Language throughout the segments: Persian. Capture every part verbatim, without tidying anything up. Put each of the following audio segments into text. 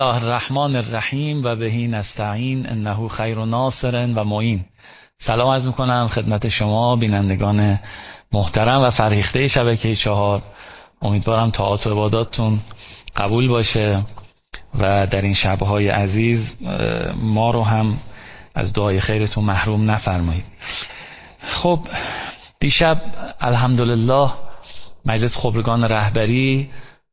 الله الرحمن الرحیم و بهی نستعین انه خیر ناصر و معین. سلام عرض میکنم خدمت شما بینندگان محترم و فرهیخته شبکه چهار. امیدوارم طاعات و عباداتتون قبول باشه و در این شبهای عزیز ما رو هم از دعای خیرتون محروم نفرمایید. خب دیشب الحمدلله مجلس خبرگان رهبری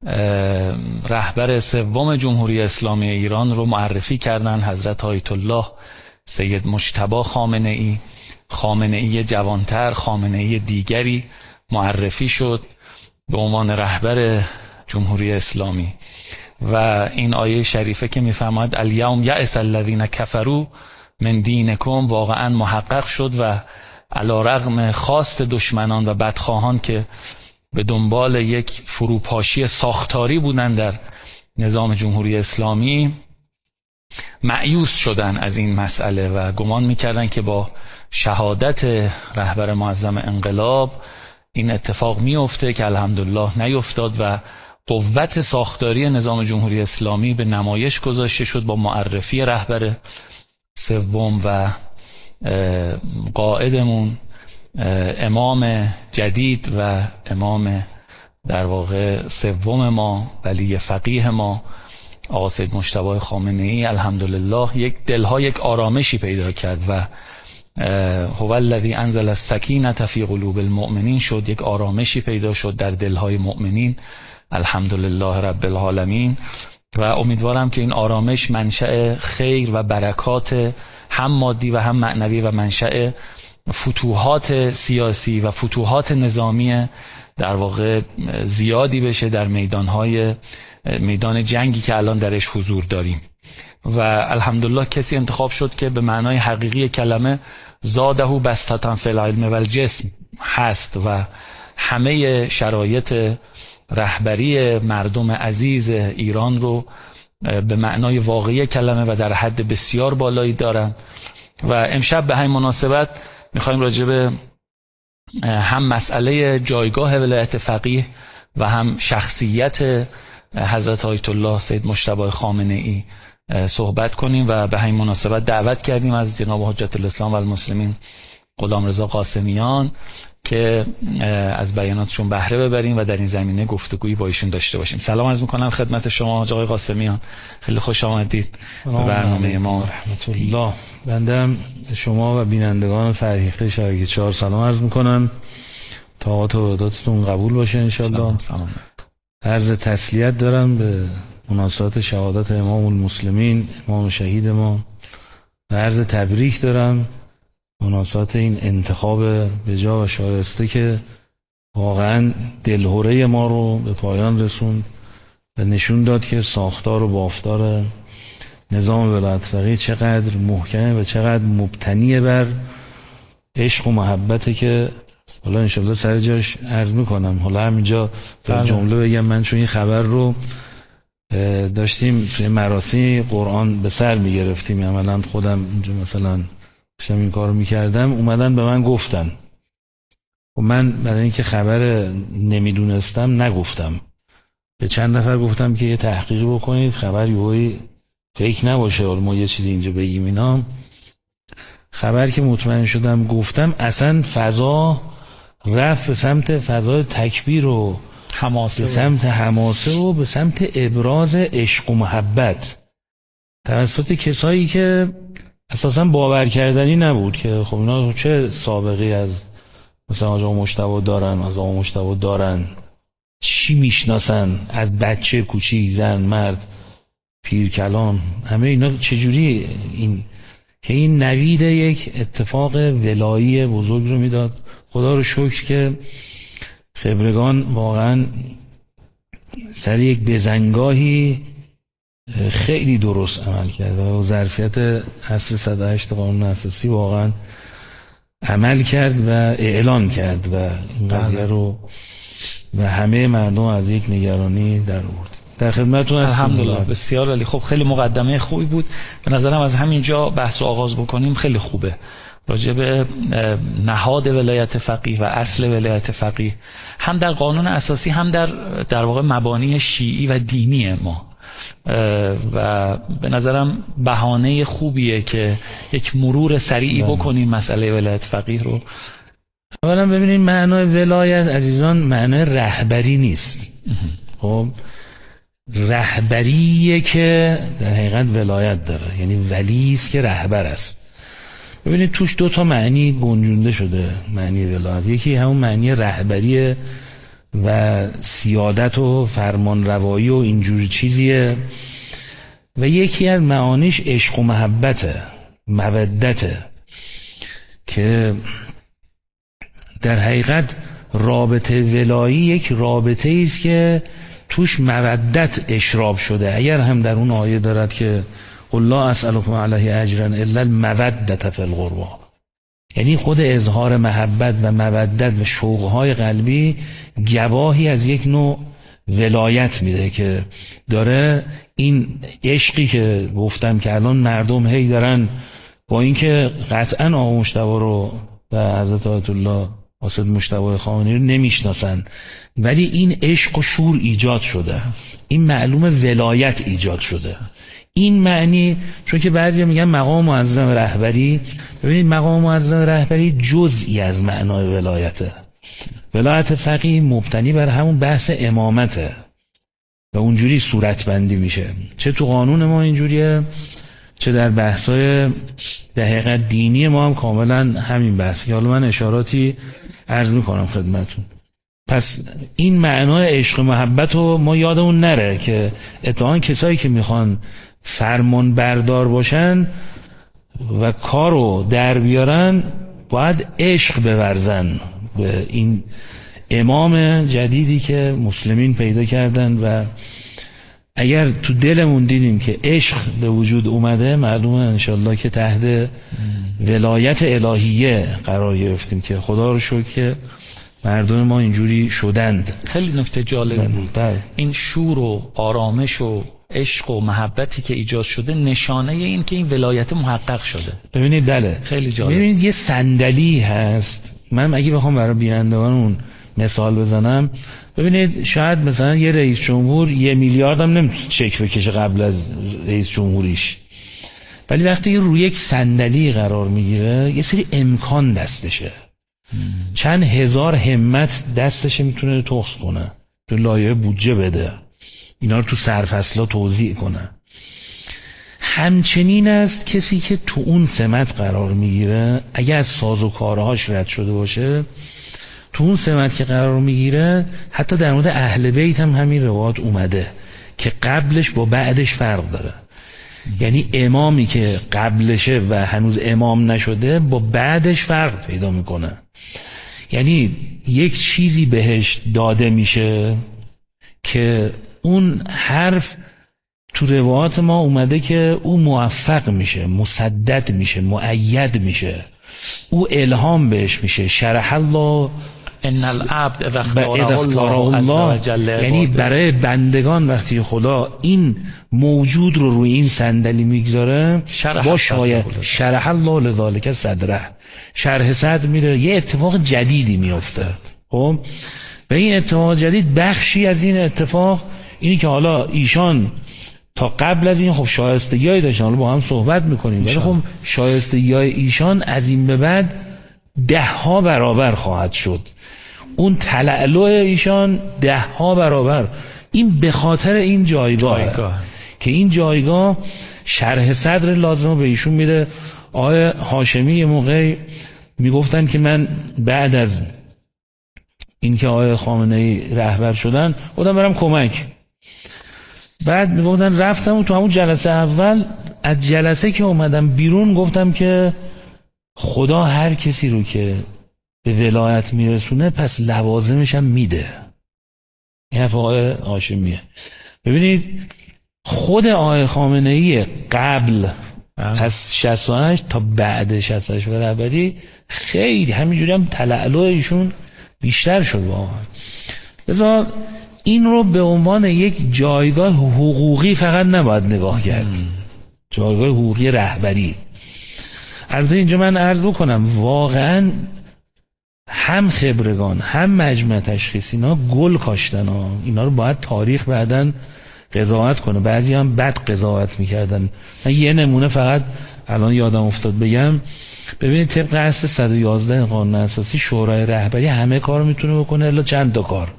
رهبر سوم جمهوری اسلامی ایران رو معرفی کردن، حضرت آیت الله سید مجتبی خامنه ای. خامنه ای جوانتر، خامنه ای دیگری معرفی شد به عنوان رهبر جمهوری اسلامی و این آیه شریفه که میفرماید الیوم یأس الذین کفروا من دینکم واقعا محقق شد و علی رغم خواست دشمنان و بدخواهان که به دنبال یک فروپاشی ساختاری بودن در نظام جمهوری اسلامی مایوس شدن از این مسئله و گمان میکردن که با شهادت رهبر معظم انقلاب این اتفاق میفته که الحمدلله نیفتاد و قوت ساختاری نظام جمهوری اسلامی به نمایش گذاشته شد با معرفی رهبر سوم و قائدمون امام جدید و امام در واقع سوم ما، ولی فقیه ما، آقا سید مجتبی خامنه ای. الحمدلله یک دلها یک آرامشی پیدا کرد و هو الذی انزل السکینة فی قلوب المؤمنین شد، یک آرامشی پیدا شد در دلهای مؤمنین. الحمدلله رب العالمین. و امیدوارم که این آرامش منشأ خیر و برکات هم مادی و هم معنوی و منشأ فتوحات سیاسی و فتوحات نظامی در واقع زیادی بشه در میدانهای میدان جنگی که الان درش حضور داریم. و الحمدلله کسی انتخاب شد که به معنای حقیقی کلمه زاده بسطة فی العلم و الجسم هست و همه شرایط رهبری مردم عزیز ایران رو به معنای واقعی کلمه و در حد بسیار بالایی دارن. و امشب به همین مناسبت میخوایم راجع به هم مسئله جایگاه ولایت فقیه و هم شخصیت حضرت آیت الله سید مجتبی خامنه ای صحبت کنیم و به همین مناسبت دعوت کردیم از جناب حجت الاسلام و المسلمین غلامرضا قاسمیان که از بیاناتشون بهره ببریم و در این زمینه گفتگویی با ایشون داشته باشیم. سلام عرض میکنم خدمت شما آقای قاسمیان، خیلی خوش آمدید به برنامه ما. رحمت الله. بنده شما و بینندگان فرهیخته شبکه چهار سلام عرض میکنم. طاعات و عباداتتون قبول باشه انشالله. سلام. عرض تسلیت دارم به مناسبت شهادت امام المسلمین، امام شهید ما، و عرض تبریک دارم مناسبت این انتخاب بجا و شایسته که واقعا دلهوره ما رو به پایان رسوند و نشون داد که ساختار و بافتار نظام ولایت فقیه چقدر محکمه و چقدر مبتنی بر عشق و محبته که حالا انشالله سر جاش عرض میکنم. حالا همینجا در جمله بگم من چون این خبر رو داشتیم توی مراسم قرآن به سر میگرفتیم، عملا خودم اینجا مثلا داشتم این کارو میکردم، اومدن به من گفتن و من برای اینکه خبر نمیدونستم نگفتم، به چند نفر گفتم که یه تحقیقی بکنید خبر یهویی فیک نباشه حالا ما یه چیزی اینجا بگیم. اینا خبر که مطمئن شدم گفتم، اصلا فضا رفت به سمت فضای تکبیر و حماسه، به سمت حماسه و به سمت ابراز عشق و محبت توسط کسایی که اساسا باور کردنی نبود که خب اینا چه سابقی از مثلا آقا مجتبی دارن، از آقا مجتبی دارن، چی میشناسن از بچه کوچیک، زن، مرد، پیر، کلان، همه اینا چجوری این که این نوید یک اتفاق ولایی بزرگ رو میداد. خدا رو شکر که خبرگان واقعا سر یک بزنگاهی خیلی درست عمل کرد و ظرفیت اصل صد و هشت قانون اساسی واقعا عمل کرد و اعلان کرد و این قضیه رو و همه مردم از یک نگرانی در آورد. در خدمتتون هستم. الحمدلله. بسیار عالی. خب خیلی مقدمه خوبی بود. به نظرم از همینجا بحث رو آغاز بکنیم خیلی خوبه. راجع به نهاد ولایت فقیه و اصل ولایت فقیه هم در قانون اساسی هم در در واقع مبانی شیعی و دینی ما و به نظرم بهانه خوبیه که یک مرور سریعی بکنیم مسئله ولایت فقیه رو. اولا ببینید معنای ولایت عزیزان معنای رهبری نیست. خب رهبریه که در حقیقت ولایت داره، یعنی ولی است که رهبر است. ببینید توش دو تا معنی گنجونده شده معنی ولایت. یکی همون معنی رهبری و سیادت و فرمان روایی و اینجور چیزیه و یکی از معانیش عشق و محبته، مودته، که در حقیقت رابطه ولایی یک رابطه است که توش مودت اشراب شده. اگر هم در اون آیه دارد که قل لا اسألکم علیه اجرا الا المودة فی القربى، یعنی خود اظهار محبت و مودت و شوقهای قلبی گواهی از یک نوع ولایت میده که داره این عشقی که گفتم که الان مردم هی دارن با اینکه قطعا آقا مجتبی رو و حضرت آیت الله حاسد مجتبی خامنه‌ای رو نمیشناسن، ولی این عشق و شور ایجاد شده، این معلوم ولایت ایجاد شده. این معنی، چون که بعضی میگن مقام معظم رهبری، ببینید مقام معظم رهبری جزئی از معنای ولایته. ولایت فقیه مبتنی بر همون بحث امامته و اونجوری صورت بندی میشه، چه تو قانون ما اینجوریه، چه در بحثای در حقیقت دینی ما هم کاملا همین بحث که حالا من اشاراتی عرض میکنم خدمتون. پس این معنای عشق و محبت رو ما یادمون نره که اتفاقاً کسایی که میخوان فرمان بردار باشن و کارو در بیارن باید عشق بورزن به این امام جدیدی که مسلمین پیدا کردن و اگر تو دلمون دیدیم که عشق به وجود اومده، معلومه انشالله که تحت ولایت الهیه قرار گرفتیم که خدا رو شکر که مردم ما اینجوری شدند. خیلی نکته جالب بود. بله. این شور و آرامش و عشق و محبتی که ایجاد شده نشانه این که این ولایت محقق شده. ببینید بله خیلی جالب. ببینید یه صندلی هست، من اگه بخوام برای بینندگان اون مثال بزنم، ببینید شاید مثلا یه رئیس جمهور یه میلیارد هم نمیتونه چک بکشه قبل از رئیس جمهوریش، ولی وقتی روی یک صندلی قرار میگیره یه سری امکان دستشه، چند هزار همت دستشه میتونه تخص کنه، تو لایحه بودجه بده، اینا رو تو سرفصلا توزیع کنه. همچنین است کسی که تو اون سمت قرار میگیره، اگه از ساز و کارهاش رد شده باشه، تو اون سمت که قرار میگیره، حتی در مورد اهل بیت هم همین روایات اومده که قبلش با بعدش فرق داره. یعنی امامی که قبلشه و هنوز امام نشده با بعدش فرق پیدا میکنه. یعنی یک چیزی بهش داده میشه که اون حرف تو روایات ما اومده که او موفق میشه، مسدد میشه، مؤید میشه، او الهام بهش میشه. شرح الله ان العبد اذا اختاره الله عز وجل، یعنی برای بندگان وقتی خدا این موجود رو روی این صندلی میگذاره با شاید شرح الله لذالک صدره، شرح صدر میره، یه اتفاق جدیدی میفته. خب و این اتفاق جدید بخشی از این اتفاق اینی که حالا ایشان تا قبل از این خب شایستگی‌هایی داشتن، حالا با هم صحبت میکنیم، ولی خب شایستگی‌های ایشان از این به بعد ده ها برابر خواهد شد، اون تلألؤ ایشان ده ها برابر. این به خاطر این جایگاه, جایگاه. که این جایگاه شرح صدر لازمه به ایشون میده. آقای هاشمی یه موقعی میگفتن که من بعد از اینکه آقای خامنه‌ای رهبر شدن خودم برم کمک، بعد میگفتن رفتم و تو همون جلسه اول از جلسه که اومدم بیرون گفتم که خدا هر کسی رو که به ولایت میرسونه پس لوازمش هم میده. این حرف آقای هاشمیه. ببینید خود آقای خامنه‌ای قبل از شصت و هشت تا بعد شصت و هشت و رهبری خیلی همینجوری هم تلألؤ ایشون بیشتر شد واقعا. لذا این رو به عنوان یک جایگاه حقوقی فقط نباید نگاه کرد، جایگاه حقوقی رهبری. البته اینجا من عرض بکنم واقعا هم خبرگان هم مجمع تشخیص اینا گل کاشتن ها. اینا رو باید تاریخ بعدن قضاوت کنه، بعضی هم بد قضاوت میکردن. من یه نمونه فقط الان یادم افتاد بگم. ببینید طبق اصل صد و یازده قانون اساسی شورای رهبری همه کار میتونه بکنه الا چند تا کار.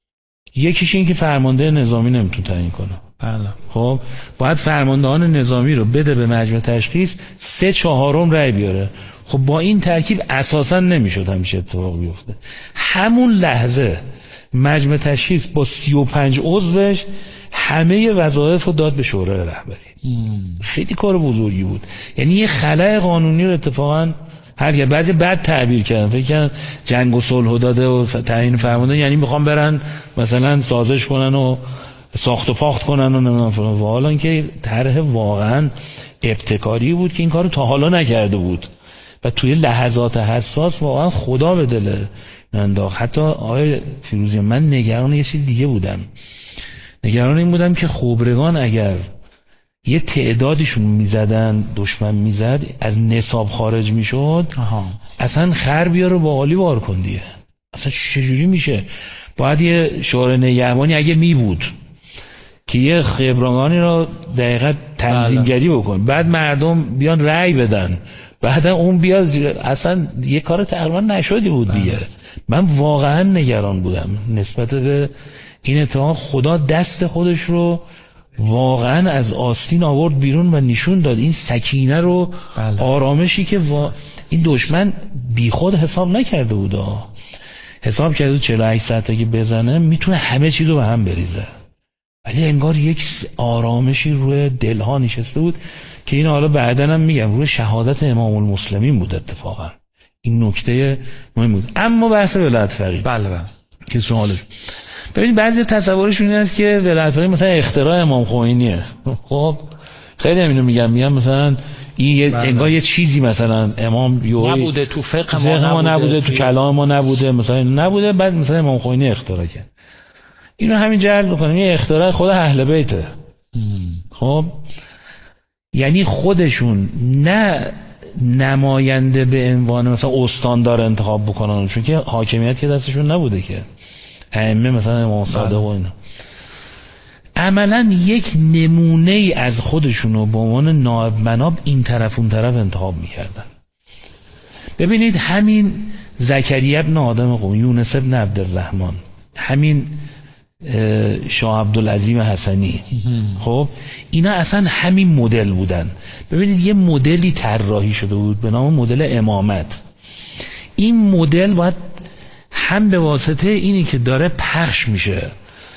یکیش این که فرمانده نظامی نمیتونه تعیین کنه. بله. خب باید فرماندهان نظامی رو بده به مجمع تشخیص، سه چهارم رأی بیاره. خب با این ترکیب اساسا نمیشد همچین اتفاق بیفته. همون لحظه مجمع تشخیص با سی و پنج عضوش همه وظایف رو داد به شورای رهبری. خیلی کار بزرگی بود. یعنی یه خلأ قانونی رو اتفاقا هر بعضی بد تعبیر کردن، فکر کردن جنگ و صلح و داده و تعیین فرمانده یعنی میخوام برن مثلا سازش کنن و ساخت و پاخت کنن و نمیدونم فلان. و حالا اینکه طرح واقعا ابتکاری بود که این کارو تا حالا نکرده بود و توی لحظات حساس واقعا خدا به دل انداخت. حتی آقای فیروزی من نگران یه چیز دیگه بودم. نگران این بودم که خبرگان اگر یه تعدادشون میزدن، دشمن میزد، از نصاب خارج میشد، اصلا خر بیاره با عالی بار کن دیگه. اصلا چجوری میشه؟ باید یه شورای نگهبانی اگه می بود که یه خبرگانی رو دقیقا تنظیمگری بکن، بعد مردم بیان رأی بدن، بعد اون بیاد، اصلا یه کار تقریبا نشدی بود دیگه. من واقعا نگران بودم نسبت به این اتفاق. خدا دست خودش رو واقعا از آستین آورد بیرون و نشون داد این سکینه رو. بله. آرامشی که وا... این دشمن بی خود حساب نکرده بود، حساب کرده بود چهل و هشت ساعته که بزنه میتونه همه چیز رو به هم بریزه، ولی انگار یک آرامشی روی دلها نشسته بود که این حالا بعدن هم میگم روی شهادت امام المسلمین بود. اتفاقا این نکته مهم بود. اما بحث ولایت فقیه، بله بله، که سوالش ببینید بعضی تصورشون این است که ولایت فقیه مثلا اختراع امام خمینیه. خب خیلی همینو میگم، میگم مثلا این انگار یه چیزی مثلا امام یوی نبوده تو فقه ما, ما نبوده, نبوده تو کلام ما نبوده، مثلا نبوده، بعد مثلا امام خمینی اختراع کرد. اینو همین جهل بکنیم یه اختراع خود اهل بیته. خب یعنی خودشون نه نماینده به عنوان مثلا استاندار انتخاب بکنن، چون که حاکمیت که دستشون نبوده که ائمه مثلا امام صادق و اینا، عملا یک نمونه ای از خودشونو به عنوان نائب مناب این طرف اون طرف انتخاب میکردن. ببینید همین زکریا ابن آدم قم، یونس ابن عبدالرحمن، همین شاه عبدالعظیم حسنی، خب اینا اصلا همین مدل بودن. ببینید یه مدلی طراحی شده بود به نام مدل امامت. این مدل باید هم به واسطه اینی که داره پخش میشه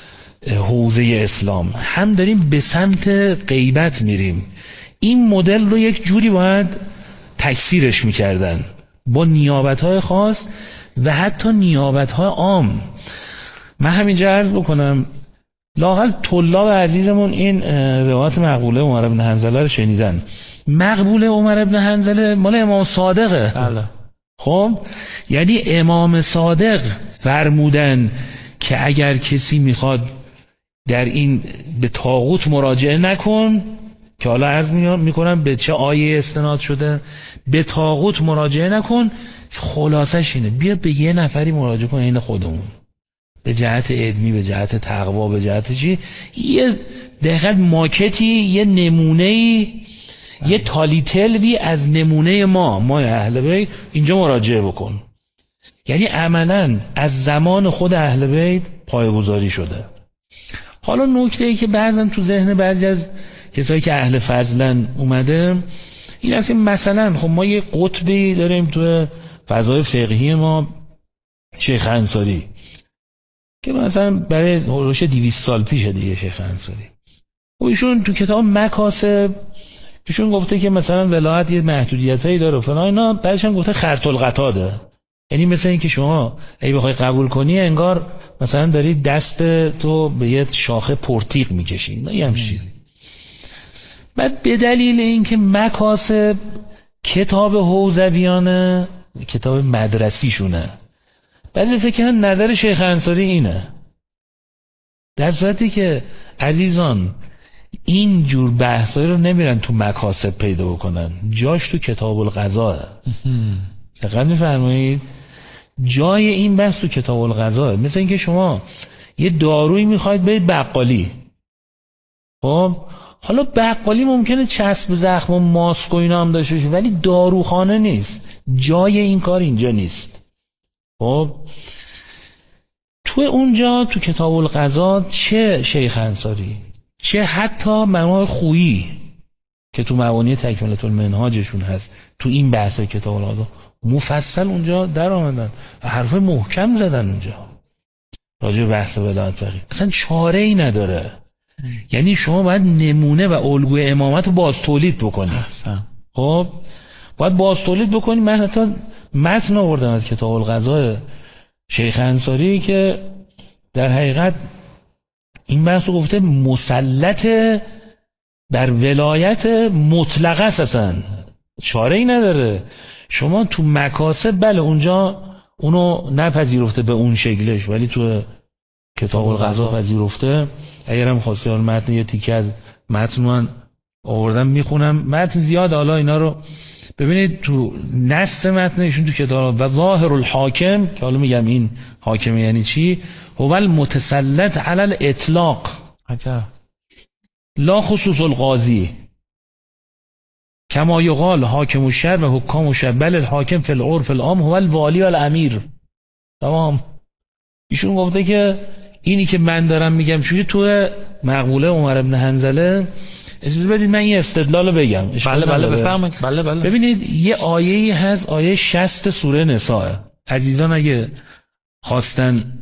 حوزه اسلام، هم داریم به سمت غیبت میریم، این مدل رو یک جوری باید تکثیرش میکردن با نیابت‌های خاص و حتی نیابت‌های عام. من همینجا عرض بکنم لااقل طلاب عزیزمون این روایت مقبوله عمر بن حنظله رو شنیدن. مقبوله عمر بن حنظله مال امام صادقه. بله. خب یعنی امام صادق فرمودن که اگر کسی میخواد در این به طاغوت مراجعه نکن، که حالا عرض میکنم به چه آیه استناد شده، به طاغوت مراجعه نکن، خلاصش اینه بیا به یه نفری مراجعه کن این خودمون، به جهت علمی، به جهت تقوا، به جهت چی، یه دقیقاً ماکتی، یه نمونه‌ای، یه تالیتلوی از نمونه ما ما اهل بیت اینجا مراجعه بکن. یعنی عملاً از زمان خود اهل بیت پایه‌گذاری شده. حالا نکته‌ای که بعضن تو ذهن بعضی از کسایی که اهل فضلن اومده این است که مثلا خب ما یه قطبی داریم تو فضای فقهی ما، شیخ انصاری، که مثلا برای هولوش دویست سال پیشه دیگه شیخ انصاری. و ایشون تو کتاب مکاسب ایشون گفته که مثلا ولایت یه محدودیتایی داره و فلان اینا، بعدش هم گفته خرط القطاده. یعنی مثلا این که شما اگه بخوای قبول کنی انگار مثلا داری دست تو به یه شاخه پرتیق میکشی، نه یه همچین چیزی. بعد به دلیل اینکه مکاسب کتاب حوزویانه، کتاب مدرسی شونه، بعضی فکر کنن نظر شیخ انصاری اینه، در صورتی که عزیزان این جور بحثایی رو نمیرن تو مکاسب پیدا بکنن، جاش تو کتاب القضاء. دقیق میفرمایید؟ جای این بحث تو کتاب القضاء. مثل اینکه شما یه دارویی میخواید برید بقالی، خب حالا بقالی ممکنه چسب زخم و ماسک و اینا هم داشته باشه، ولی داروخانه نیست، جای این کار اینجا نیست. خب تو اونجا تو کتاب القضا چه شیخ انصاری چه حتی مجموع خویی که تو مبانی تکمله المنهاجشون هست، تو این بحث کتاب القضا مفصل اونجا در آمدن و حرف محکم زدن اونجا راجع به بحث ولایت فقیه. اصلا چاره ای نداره. یعنی شما باید نمونه و الگوی امامت رو باز تولید بکنی. خب باید باز تولید بکنی. من حتی متن آوردم از کتاب القضا شیخ انصاری که در حقیقت این بحث رو گفته مسلط بر ولایت مطلقه است، اصلا چاره ای نداره. شما تو مکاسب بله اونجا اونو نپذیرفته به اون شکلش، ولی تو کتاب القضا پذیرفته. اگرم خواستی حال متن یه تیکه از متن من آوردم میخونم، متن زیاد حالا اینا رو ببینید تو نص متنشون تو کتاب و ظاهر الحاکم که حالا میگم این حاکم یعنی چی، هو المتسلط علی الاطلاق عجب لا خصوص القاضی کما یقال حاکم الشر و حکام الشر بل الحاکم فی العرف العام هو الوالی و الامیر. تمام. ایشون گفته که اینی که من دارم میگم چوری تو مقوله عمر بن حنظله، اجازه بدید من این استدلال رو بگم. بله بله بفرمایید. بله بله. ببینید یه آیه‌ای هست، آیه شصت سوره نساء. عزیزان اگه خواستن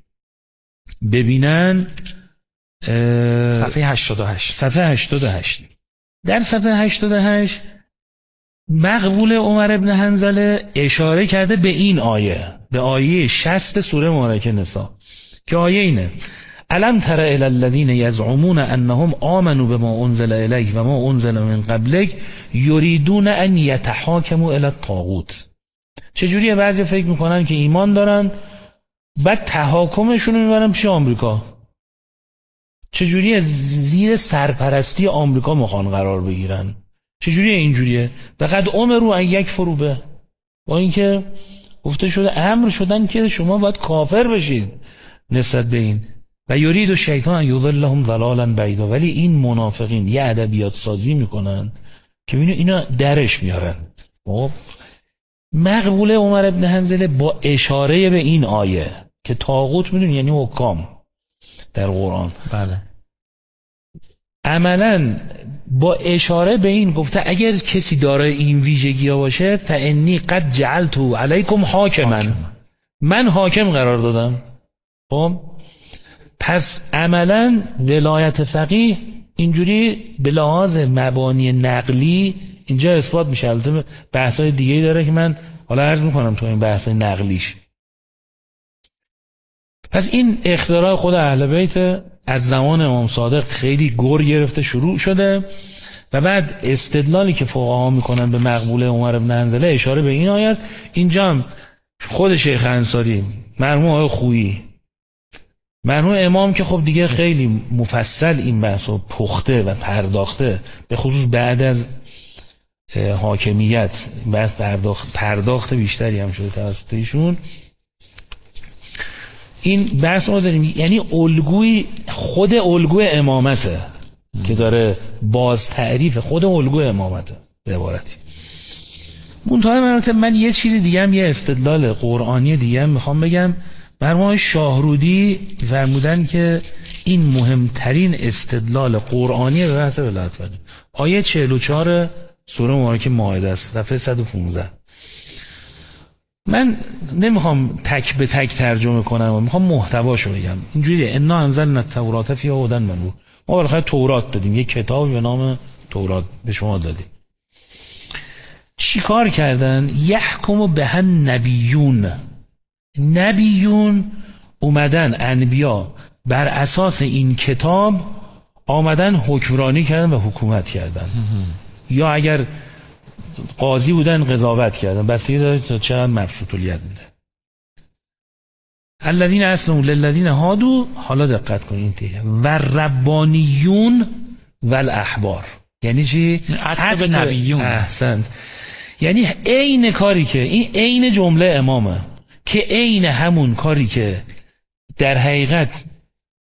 ببینن صفحه هشتاد و هشت صفحه هشتاد و هشت در صفحه هشتاد و هشت مقوله عمر بن حنظله اشاره کرده به این آیه، به آیه شصت سوره مبارکه نساء که آیه اینه: الم تر الی الذین یزعمون انهم آمنوا بما انزل الیک و ما انزل من قبلک یریدون ان یتحاکموا الی الطاغوت. چجوریه بعضی فکر میکنن که ایمان دارن بعد تحاکمشون رو میبرن پیش آمریکا، چجوریه زیر سرپرستی آمریکا میخوان قرار بگیرن، چجوریه اینجوریه؟ فقط امروا ان یکفروا به، با اینکه گفته شده امر شدن که شما باید کافر بشید نسبت به این. و یرید الشیطان یضلهم ضلالا بعیدا، ولی این منافقین یه ادبیات سازی میکنن که ببینید اینا درش میارن. خب مقوله عمر بن حنظله با اشاره به این آیه که طاغوت میدونی یعنی حکام در قرآن، بله، عملا با اشاره به این گفته اگر کسی دارای این ویژگی ها باشه فانی قد جعلت علیکم حاکما، من حاکم قرار دادم. خب پس عملا ولایت فقیه اینجوری به لحاظ مبانی نقلی اینجا اثبات میشه. البته بحث‌های دیگه‌ای داره که من حالا عرض میکنم تو این بحث‌های نقلیش. پس این اختراع خود اهل بیت از زمان امام صادق خیلی گر گرفته شروع شده و بعد استدلالی که فقها میکنن به مقبوله عمر بن حنظله اشاره به این آیه است. اینجا هم خود شیخ انصاری، مرحوم آقای خویی، مرحوم امام که خب دیگه خیلی مفصل این بحثو پخته و پرداخته، به خصوص بعد از حاکمیت بعد پرداخت, پرداخت بیشتری هم شده توسط ایشون. این بحث رو داریم، یعنی الگوی خود الگوی امامته که داره باز تعریف خود الگوی امامته به عبارتی. منتهای مراتب من یه چیزی دیگه هم، یه استدلال قرآنی دیگه هم میخوام بگم. مرحوم شاهرودی فرمودن که این مهمترین استدلال قرآنی به بحث ولایت فقیه آیه چهل و چهار سوره مبارکه مائده است، صفحه صد و پانزده. من نمیخوام تک به تک ترجمه کنم و میخوام محتواشو بگم. اینجوریه: انا انزلنا التوراة فیها هدی و نور. ما بالاخره تورات دادیم، یک کتابی به نام تورات به شما دادیم. چی کار کردن؟ یحکم به نبیون. نبیون اومدن، انبیا بر اساس این کتاب آمدن حکمرانی کردن و حکومت کردن، یا اگر قاضی بودن قضاوت کردن، بسیاری داره تا چقدر مبسوط الیت میده. الذین اسلموا للذین هادوا، حالا دقت کنید دیگه، و ربانیون و الاحبار. یعنی چی؟ عطف به نبیون. احسنت. یعنی عین کاری که این عین جمله امامه، که عین همون کاری که در حقیقت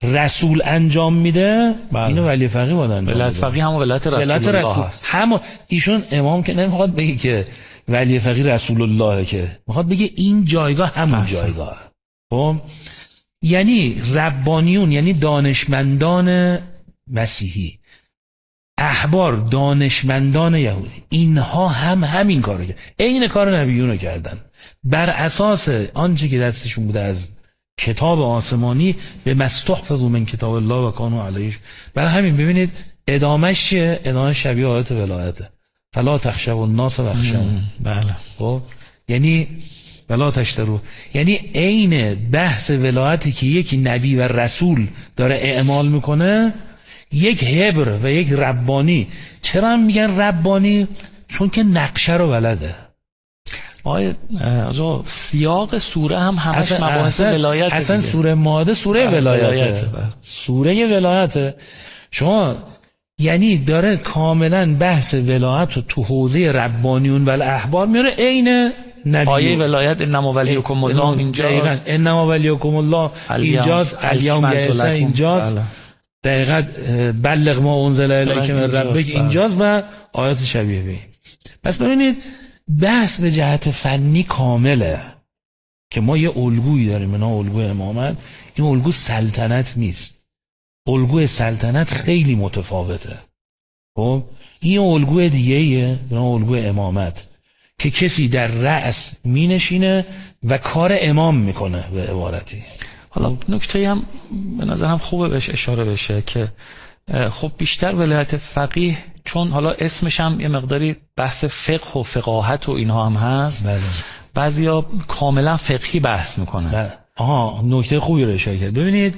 رسول انجام میده، بله. اینو ولی فقیه باید انجام ولایت فقیه هم ولایت رسول, ولایت الله رسول هست. هم ایشون امام که نمیخواد بگه که ولی فقیه رسول الله، که میخواد بگه این جایگاه همون اصلا. جایگاه. خب یعنی ربانیون یعنی دانشمندان مسیحی، احبار دانشمندان یهودی، اینها هم همین کارو کردن، عین کار نبیون رو کردن، بر اساس آنچه که دستشون بوده از کتاب آسمانی، به مستحفظوا من کتاب الله و کانوا علیه. برای همین ببینید ادامهش چیه؟ ادامه شبیه آیات ولایته، فلا تخشوا الناس واخشون. بله. خب یعنی ولا تشترو، یعنی عین بحث ولایتی که یک نبی و رسول داره اعمال میکنه، یک حبر و یک ربانی. چرا میگن ربانی؟ چون که نقشه رو بلده. آیا آجا سیاق سوره هم همش مباحث ولایت، اصلا سوره مائده سوره ولایته، سوره ولایته. شما یعنی داره کاملا بحث ولایت رو تو حوزه ربانیون و الاحبار میاره، عین نبی. آیه ولایت انما ولیکم الله اینجاست، انما ولیکم الله اینجاست، الیوم یئس اینجاست، دقیقاً بلغ ما انزل الیک من ربک اینجاست و آیات شبیه به این. پس ببینید بحث به جهت فنی کامله که ما یه الگویی داریم، اینا الگوی امامت. این الگو سلطنت نیست، الگوی سلطنت خیلی متفاوته. خب این الگوی دیگه ایه، اینا الگوی امامت که کسی در رأس می نشینه و کار امام میکنه به عبارتی. حالا نکته هم به نظرم خوبه بهش اشاره بشه که خب بیشتر ولایت فقیه، چون حالا اسمش هم یه مقداری بحث فقه و فقاهت و اینها هم هست، بله. بعضیا کاملا فقهی بحث میکنن. بله. آها نکته خوبی رو اشاره کرد. ببینید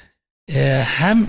هم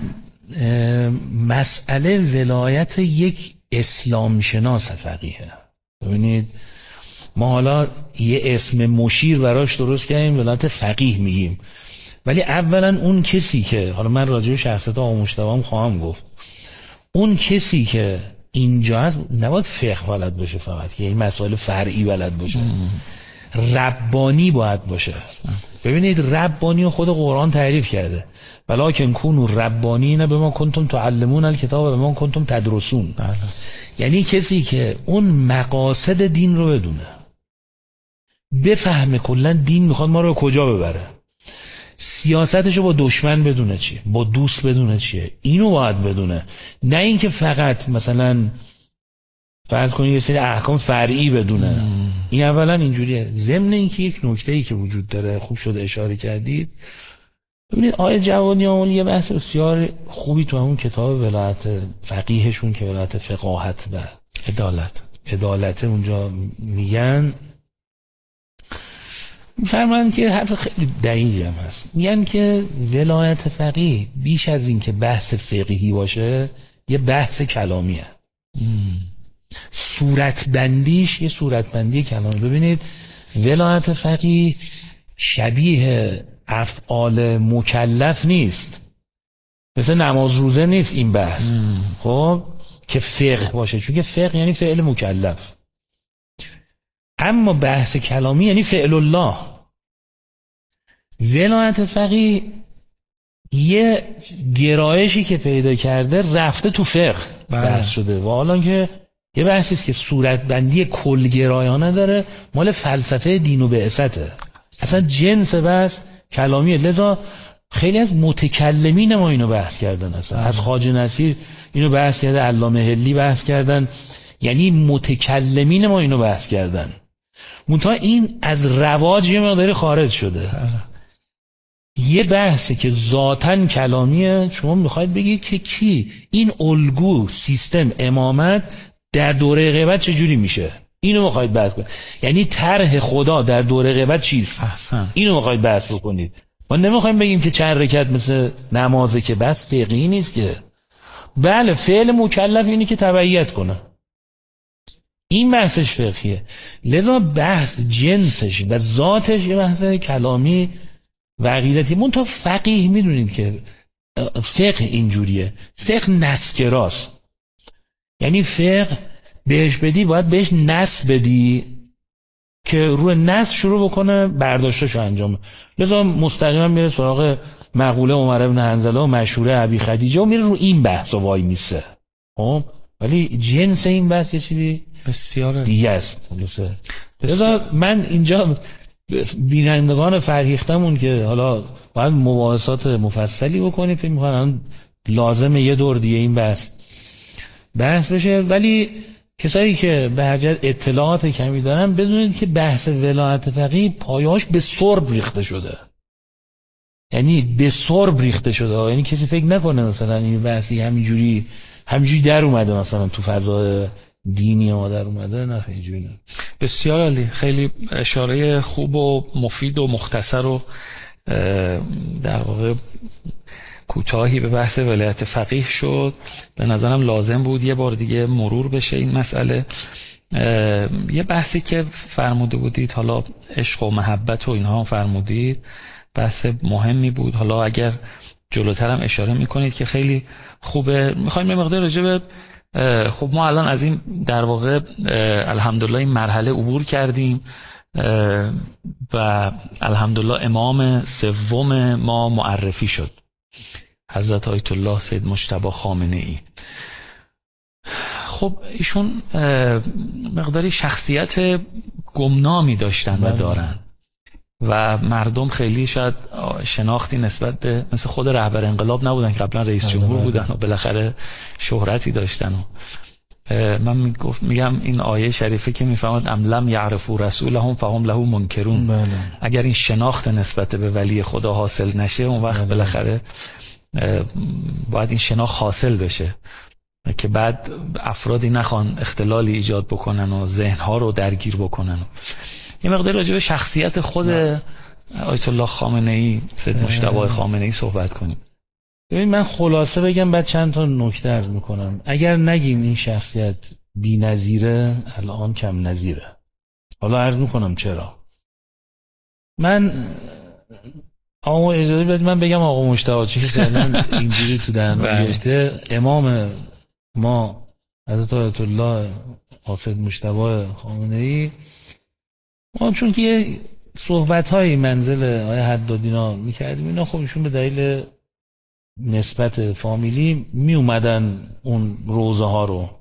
مسئله ولایت یک اسلام شناس فقیه. ببینید ما حالا یه اسم مشیر براش درست کردیم، ولایت فقیه میگیم، ولی اولا اون کسی که، حالا من راجع به شخصیت آقا مجتبی هم خواهم گفت، اون کسی که اینجا هست نباید فقه بلد باشه فقط، که این مسائل فرعی بلد باشه، ربانی باید باشه. ببینید ربانی خود قرآن تعریف کرده، ولکن کونوا ربانین بما کنتم تعلمون الکتاب و بما کنتم تدرسون. یعنی کسی که اون مقاصد دین رو بدونه، بفهمه کلا دین میخواد ما رو کجا ببره، سیاستشو با دشمن بدونه چیه، با دوست بدونه چیه، اینو باید بدونه. نه اینکه فقط مثلا فرض کنید یه سری احکام فرعی بدونه. مم. این اولا اینجوریه. ضمن اینکه یک نکته‌ای که وجود داره، خوب شد اشاره کردید، ببینید آیه جوادیان یه بحث بسیار خوبی تو همون کتاب ولایت فقیهشون که ولایت فقاهت و عدالت عدالت اونجا میگن، میفرمایند که حرف خیلی دقیقی هم هست، میگن که ولایت فقیه بیش از این که بحث فقهی باشه یه بحث کلامیه. صورتبندیش یه صورتبندی کلامی. ببینید ولایت فقیه شبیه افعال مکلف نیست، مثل نماز روزه نیست این بحث. مم. خب که فقه باشه، چون که فقه یعنی فعل مکلف، اما بحث کلامی یعنی فعل الله. ولایت فقیه یه گرایشی که پیدا کرده رفته تو فقه بحث شده، و حالا که یه بحثی است که صورتبندی کلگرایانه داره، مال فلسفه دین و بعثته، اصلا جنس بحث کلامیه. لذا خیلی از متکلمین ما اینو بحث کردن، اصلا از خواجه نصیر اینو بحث کرده، علامه حلی بحث کردن، یعنی متکلمین ما اینو بحث کردن. منتها این از رواج یه مقداری خارج شده. یه بحثی که ذاتاً کلامیه، شما میخواید بگید که کی این الگو سیستم امامت در دوره غیبت چجوری میشه، اینو میخواید بحث کنید. یعنی طرح خدا در دوره غیبت چیست، احسن. اینو میخواید بحث بکنید. ما نمیخوایم بگیم که چند رکعت مثل نمازه، که بس فقهی نیست که. بله فعل مکلف اینی که تبعیت کنه، این بحثش فقهیه. لذا بحث جنسش و ذاتش یه بحث کلامی و عقیدتی. منتها فقیه میدونید که فقه اینجوریه، فقه نسکراست. یعنی فقه بهش بدی باید بهش نس بدی که روی نص شروع بکنه برداشتشو انجام بده. لذا مستقیما میره سراغ مقوله عمر بن حنظله و مشهوره ابی خدیجه و میره رو این بحث وای میسه. خب ولی جنس این بحث یه چیزی بسیار دیگه است. لذا من اینجا بینندگان فرهیختمون که حالا باید مباحثات مفصلی بکنیم، فکر می‌کنم لازمه یه دور دیگه این بحث بحث بشه، ولی کسایی که به حجت اطلاعات کمی دارن بدونید که بحث ولایت فقیه پایه‌اش به سرب ریخته شده، یعنی به سرب ریخته شده. یعنی کسی فکر نکنه مثلا این بحثی همینجوری همینجوری در اومده مثلا تو فضای دینی ما در اومده، نه اینجوری نه. بسیار عالی، خیلی اشاره خوب و مفید و مختصر و در واقع کوتاهی به بحث ولایت فقیه شد. به نظرم لازم بود یه بار دیگه مرور بشه این مسئله. یه بحثی که فرموده بودید، حالا عشق و محبت و اینها فرمودید، بحث مهمی بود. حالا اگر جلوتر هم اشاره میکنید که خیلی خوبه. میخوایم یه مقدار راجع به خب ما الان از این در واقع الحمدلله این مرحله عبور کردیم و الحمدلله امام سوم ما معرفی شد، حضرت آیت الله سید مجتبی خامنه ای. خب ایشون مقداری شخصیت گمنامی داشتن و دارن و مردم خیلی شاید شناختی نسبت به، مثل خود رهبر انقلاب نبودن که قبلا رئیس جمهور بودن و بالاخره شهرتی داشتن. و من میگفت میگم این آیه شریفه که میفهمد ام لم یعرفوا رسولهم فهم له منکرون، بله. اگر این شناخت نسبت به ولی خدا حاصل نشه اون وقت بله. بالاخره باید این شناخت حاصل بشه که بعد افرادی نخوان اختلالی ایجاد بکنن و ذهنها رو درگیر بکنن. یه مقدار راجع به شخصیت خود آیت الله خامنه ای، سید مجتبی خامنه ای صحبت کنیم. ببین من خلاصه بگم بعد چند تا نکته عرض میکنم. اگر نگیم این شخصیت بی‌نظیره، الان کم نظیره. حالا عرض میکنم چرا. من آقا اجازه بدید من بگم آقا مجتبی چی که الان اینجوری تو دهنم گشته، امام ما حضرت آیت الله سید مجتبی خامنه ای، ما چون که یه صحبت‌های منزل آیه حدادینا می‌کردیم، اینا خب ایشون به دلیل نسبت فامیلی می اومدن اون روزه ها رو.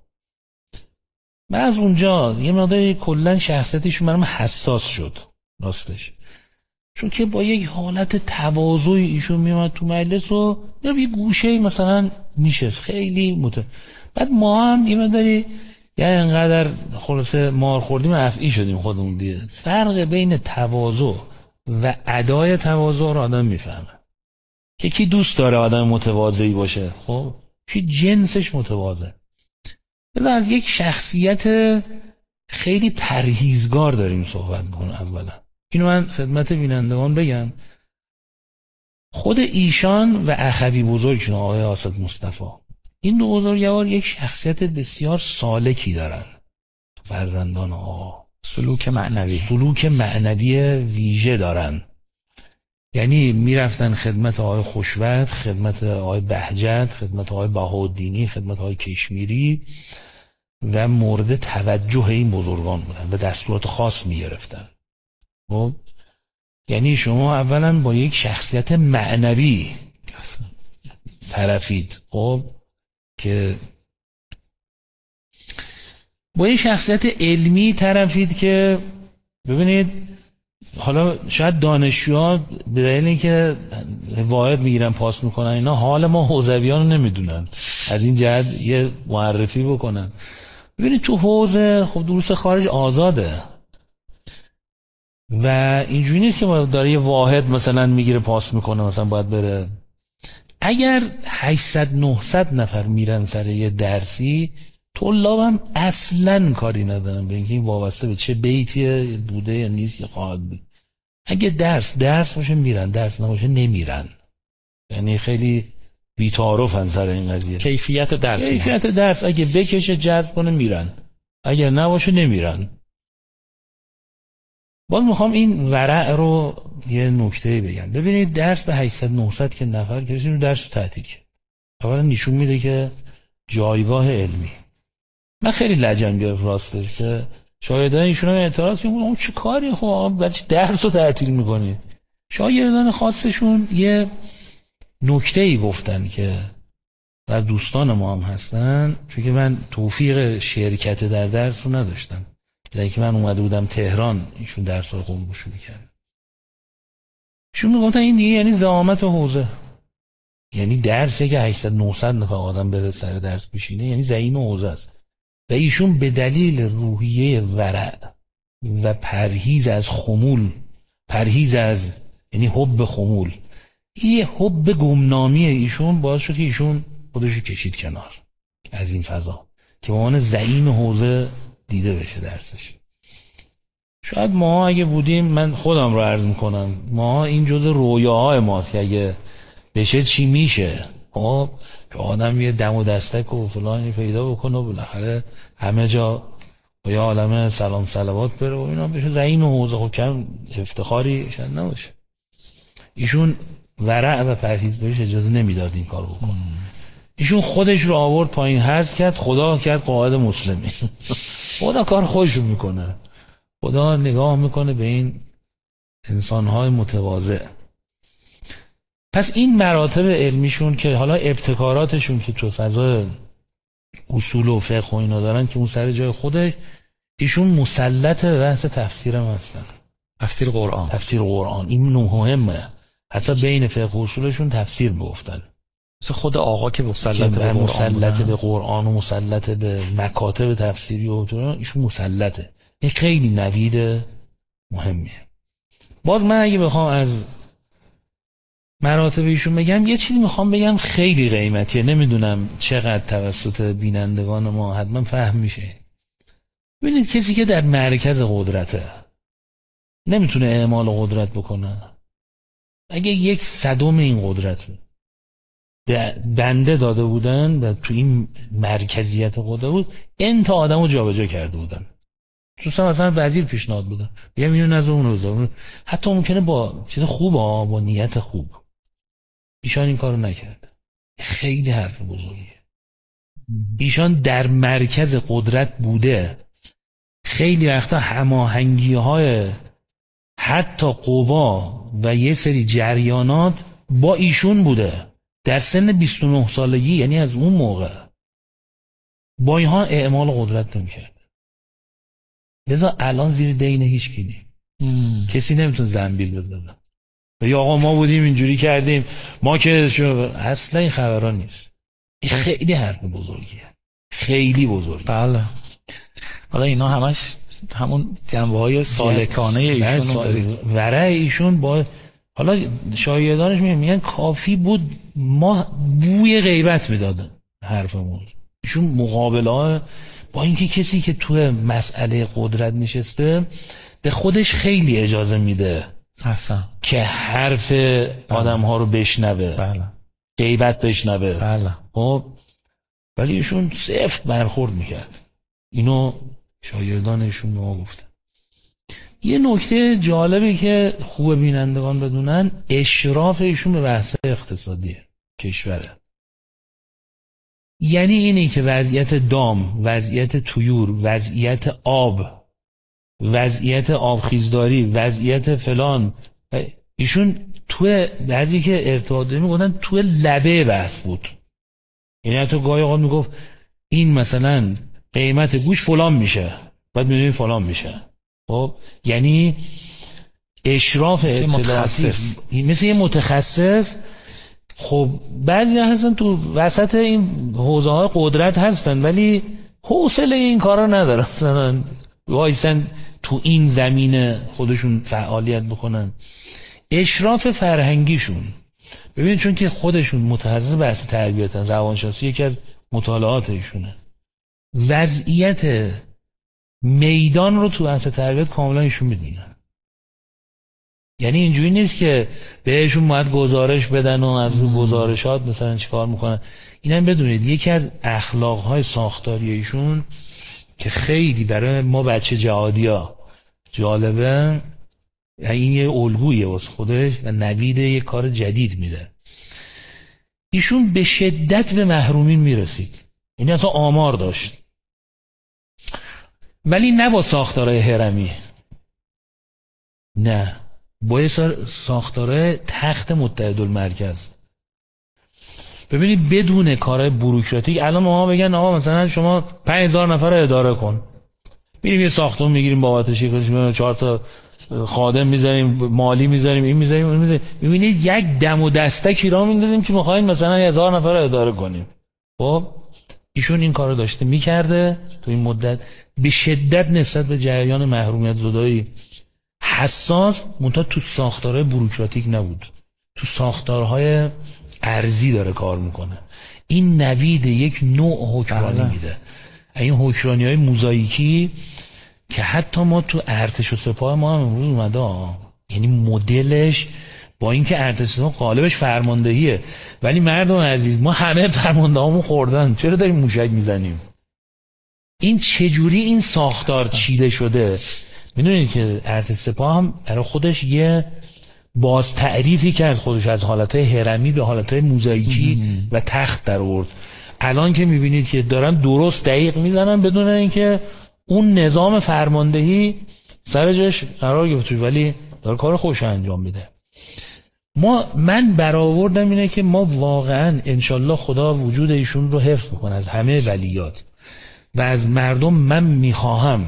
من از اونجا یه مقدار کلا شخصیتشون برام حساس شد راستش، چون که با یک حالت تواضع ایشون میومد تو مجلس و یه گوشه مثلا میشست خیلی مت. بعد ما هم یه مقداری یعنی انقدر خلاصه مار خوردیم افعی شدیم خودمون دیگه. فرق بین تواضع و ادای تواضع رو آدم میفهمه که کی دوست داره آدم متواضعی باشه، خب کی جنسش متواضع. مثلا از یک شخصیت خیلی پرهیزگار داریم صحبت می‌کنیم. اولا اینو من خدمت بینندگان بگم، خود ایشان و اخوی بزرگشون آقای آصد مصطفی، این دو بزرگوار یک شخصیت بسیار سالکی دارن. فرزندان آقا سلوک معنوی سلوک معنوی ویژه دارن. یعنی میرفتن خدمت آقای خوشوقت، خدمت آقای بهجت، خدمت آقای بهاءالدینی، خدمت آقای کشمیری و مورد توجه این بزرگان بودن و دستورات خاص میگرفتن. خب یعنی شما اولا با یک شخصیت معنوی طرفید، خب که با یک شخصیت علمی طرفید که ببینید حالا شاید دانشجوها به دلیل اینکه واحد میگیرن پاس میکنن اینا حال ما حوزویان رو نمیدونن، از این جهت یه معرفی بکنن. ببینید تو حوزه خب دروس خارج آزاده و اینجوری نیست که داره یه واحد مثلا میگیره پاس میکنه مثلا باید بره. اگر هشتصد نهصد نفر میرن سر یه درسی، طلاب هم اصلا کاری ندارن به اینکه این وابسته به چه بیتی بوده یا نیست یا خواهد بود. اگه درس درس باشه میرن، درس نباشه نمیرن. یعنی خیلی بی‌تعارفن سر این قضیه. کیفیت درس کیفیت میرن. درس اگه بکشه جذب کنه میرن، اگر نباشه نمیرن. باز میخوام این ورع رو یه نکته بگم. ببینید درس به هشتصد نهصد که نفر کسی رو درس رو تعطیل کرد، اولا نشون میده که جایگاه علمی. من خیلی لجن گرفت راستش که شاگردان ایشون هم اعتراض کردن اون چه کاری، خب برای چی درس رو تعطیل میکنی؟ شاگردان خاصشون یه نکته‌ای گفتن که و دوستان ما هم هستن، چون که من توفیق شرکت در درس رو نداشتم، دیگه که من اومده بودم تهران ایشون درس رو قبول شروع کرد. ایشون میگفتن این دیگه یعنی زعامت و حوزه، یعنی درسی که هشتصد نهصد نفر آدم بره سر درس بشینه یعنی زعیم حوزه است. و ایشون به دلیل روحیه ورع و پرهیز از خمول، پرهیز از یعنی حب خمول، این حب گمنامی ایشون باعث شد که ایشون خودشو کشید کنار از این فضا که به عنوان زعیم حوزه دیده بشه درسش. شاید ما اگه بودیم، من خودم رو عرض میکنم، ما این جزء رویاهای ماست که اگه بشه چی میشه، خب که آدم یه دم و دستک و فلانی پیدا بکنه و بالاخره همه جا با یه عالمه سلام صلوات بره و اینا بشه زعیم حوزه. خب کم افتخاری شاید نباشه. ایشون ورع و پرهیز بهش اجازه نمیداد این کارو بکنه. ایشون خودش رو آورد پایین، حذف کرد، خدا کرد قائد مسلمین. خدا کار خودشون میکنه، خدا نگاه میکنه به این انسانهای متواضع. پس این مراتب علمیشون که حالا ابتکاراتشون که تو فضای اصول و فقه و اینا دارن که اون سر جای خودش، ایشون مسلط به بحث تفسیر هم هستن. تفسیر قرآن، تفسیر قرآن این مهمه. حتی بین فقه و اصولشون تفسیر میگفتن. مثل خود آقا که مسلط به قرآن، مسلط به قرآن و مسلط به مکاتب تفسیری و ایشون مسلطه. این خیلی نوید مهمیه. باز من اگه بخوام از مراتب ایشون بگم، یه چیزی میخوام بگم خیلی قیمتیه، نمیدونم چقدر توسط بینندگان ما حتما فهم میشه. ببینید کسی که در مرکز قدرته نمیتونه اعمال قدرت بکنه. اگه یک صدم این قدرت به بنده داده بودن و تو این مرکزیت قدرت بود، این تا آدمو جابجا کرده بودن. دوستان مثلا وزیر پیشنهاد بودن، بگم اینو نذار اون رو، حتی ممکنه با چیز خوب ها، با نیت خوب. ایشان این کارو نکرد. خیلی حرف بزرگیه. ایشان در مرکز قدرت بوده، خیلی وقتا هماهنگی های حتی قوا و یه سری جریانات با ایشون بوده در سن بیست و نه سالگی، یعنی از اون موقع با اینها اعمال قدرت نمی‌کرد. لذا الان زیر دین هیچ کی نی، کسی نمیتونه زنبیل بزنه یا آقا ما بودیم اینجوری کردیم ما که شو. اصلا این خبران نیست. این خیلی حرف بزرگیه، خیلی بزرگیه. بله. حالا اینا همش همون جنبه‌های سالکانه ایشون دارید. ورع ایشون با حالا شاگردانش میگن کافی بود ما بوی غیبت میدادن حرفمون. ایشون مقابله با اینکه کسی که تو مسئله قدرت نشسته به خودش خیلی اجازه میده اصلا که حرف آدم ها رو بشنوه، بله، غیبت بشنوه، بله. خب ولی ایشون سفت برخورد میکرد. اینو شاگردانشون به ما گفتن. یه نکته جالبی که خوب بینندگان بدونن، اشراف ایشون به بحث اقتصادی کشوره. یعنی اینی که وضعیت دام، وضعیت طیور، وضعیت آب، وضعیت آبخیزداری، وضعیت فلان، ایشون توی بعضی که ارتباط داریم میگفتن توی لبه بحث بود. یعنی حتی گاهی اوقات میگفت این مثلا قیمت گوش فلان میشه، بعد میدونیم فلان میشه. خب یعنی اشراف اطلاعاتی مثل یه متخصص. خب بعضی هستن تو وسط این حوزه های قدرت هستن ولی حوصله این کارا ندارن، مثلا وایسن تو این زمینه خودشون فعالیت بکنن. اشراف فرهنگیشون، ببینید چون که خودشون متخصص بحث تربیتن، روانشناسی یکی از مطالعات ایشونه، وضعیت میدان رو تو بحث تربیت کاملا ایشون میدونن. یعنی اینجوری نیست که بهشون باید گزارش بدن و از رو گزارشات مثلا چیکار میکنن. اینم بدونید یکی از اخلاقهای ساختاری ایشون که خیلی برای ما بچه جهادیا جالبه، این یه الگویه واسه خودش و نوید یه کار جدید میده. ایشون به شدت به محرومین میرسید، یعنی اصلا آمار داشت. ولی نه با ساختارهای هرمی، نه با ساختارهای تخت متحدالمرکز. ببینید بدون کارهای بوروکراتیک الان ما بگن آقا مثلا شما پنج هزار نفر رو اداره کن، میریم یه ساختمون میگیریم بابتش چهار تا خادم میذاریم، مالی میذاریم، این میذاریم اون میذاریم، ببینید یک دم و دستکی را میندازیم که میخوایم مثلا هزار نفر رو اداره کنیم. خب ایشون این کارو داشته میکرده تو این مدت، به شدت نسبت به جریان محرومیت زدایی حساس، منتها تو ساختارهای بوروکراتیک نبود، تو ساختارهای ارزی داره کار میکنه. این نوید یک نوع حکمرانی میده، این حکمرانی های موزاییکی که حتی ما تو ارتش و سپاه ما هم امروز اومده ها. یعنی مدلش با اینکه ارتش سپاه قالبش فرماندهیه، ولی مردم عزیز ما همه فرمانده هامون خوردن، چرا داریم موشک میزنیم؟ این چجوری این ساختار چیده شده؟ میدونید که ارتش سپاه هم برای خودش یه باز تعریفی کرد خودش از حالتهای هرمی به حالتهای موزاییکی و تخت در آورد. الان که میبینید که دارن درست دقیق میزنن بدون اینکه اون نظام فرماندهی سر جاش قرار گرفته، ولی داره کار خوش انجام میده. ما من برآوردم اینه که ما واقعا انشالله خدا وجود ایشون رو حفظ بکنه از همه ولیات و از مردم. من میخواهم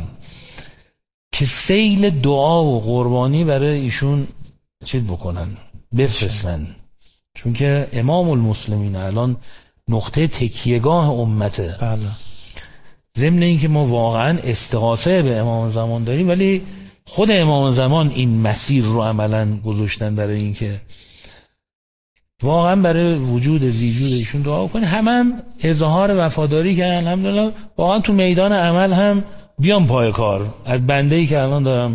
که سیل دعا و قربانی برای ایشون چیز بکنن، بفرستن، چون که امام المسلمین الان نقطه تکیهگاه امته. بله. ضمن این که ما واقعا استغاثه به امام زمان داریم، ولی خود امام زمان این مسیر رو عملا گذاشتن برای این که واقعا برای وجود وجود ایشون دعا کنه. هم هم اظهار وفاداری کردن، الحمدلله واقعا تو میدان عمل هم بیام پای کار. از بنده‌ای که الان دارم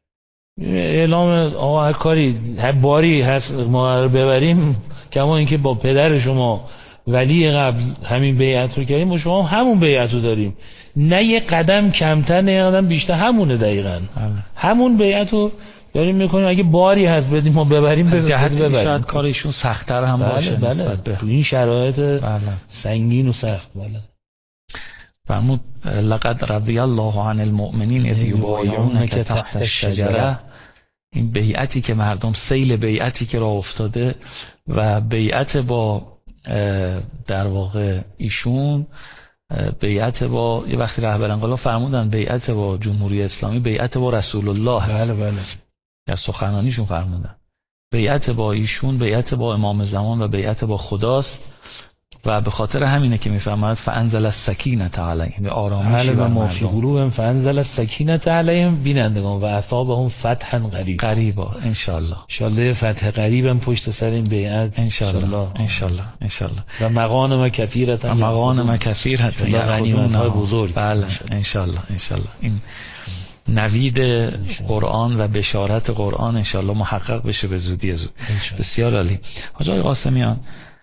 اعلام آقا هر کاری هر باری هست ما رو ببریم، کما اینکه با پدر شما ولی قبل همین بیعت رو کردیم و شما هم همون بیعت رو داریم، نه یه قدم کمتر نه یه قدم بیشتر، همونه دقیقاً همون بیعت رو داریم میکنیم. اگه باری هست بدیم ما ببریم، از جهت ببریم. شاید کار ایشون سخت‌تر هم بله باشه بله. تو این شرایط بله. سنگین و سخت. بله. فرمود لقد رضی الله عن المؤمنین اذ یبایعونک تحت الشجره. این بیعتی که مردم، سیل بیعتی که راه افتاده و بیعت با در واقع ایشون، بیعت با یه وقتی رهبر انقلاب فرمودن بیعت با جمهوری اسلامی بیعت با رسول الله هست. بله بله. در سخنرانیشون فرمودن بیعت با ایشون بیعت با امام زمان و بیعت با خداست و به خاطر همینه که میفرماید فانزل السکینه علیهم، به آرامشی و ما فی قلوبهم فانزل السکینه علیهم، بینندگان و اثابهم فتحا قریبا. قریبا ان شاء الله. ان شاء الله فتح قریبا پشت سر این بیعت ان شاء الله. ان شاء الله. ان شاء الله. و مغانم کثیره و مغانم کثیره غنیمت‌های بزرگ. بله ان شاء الله. ان شاء الله. این نوید قرآن و بشارت قرآن ان شاء الله محقق بشه به زودی زود. بسیار عالی. حاج آقای قاسمیان،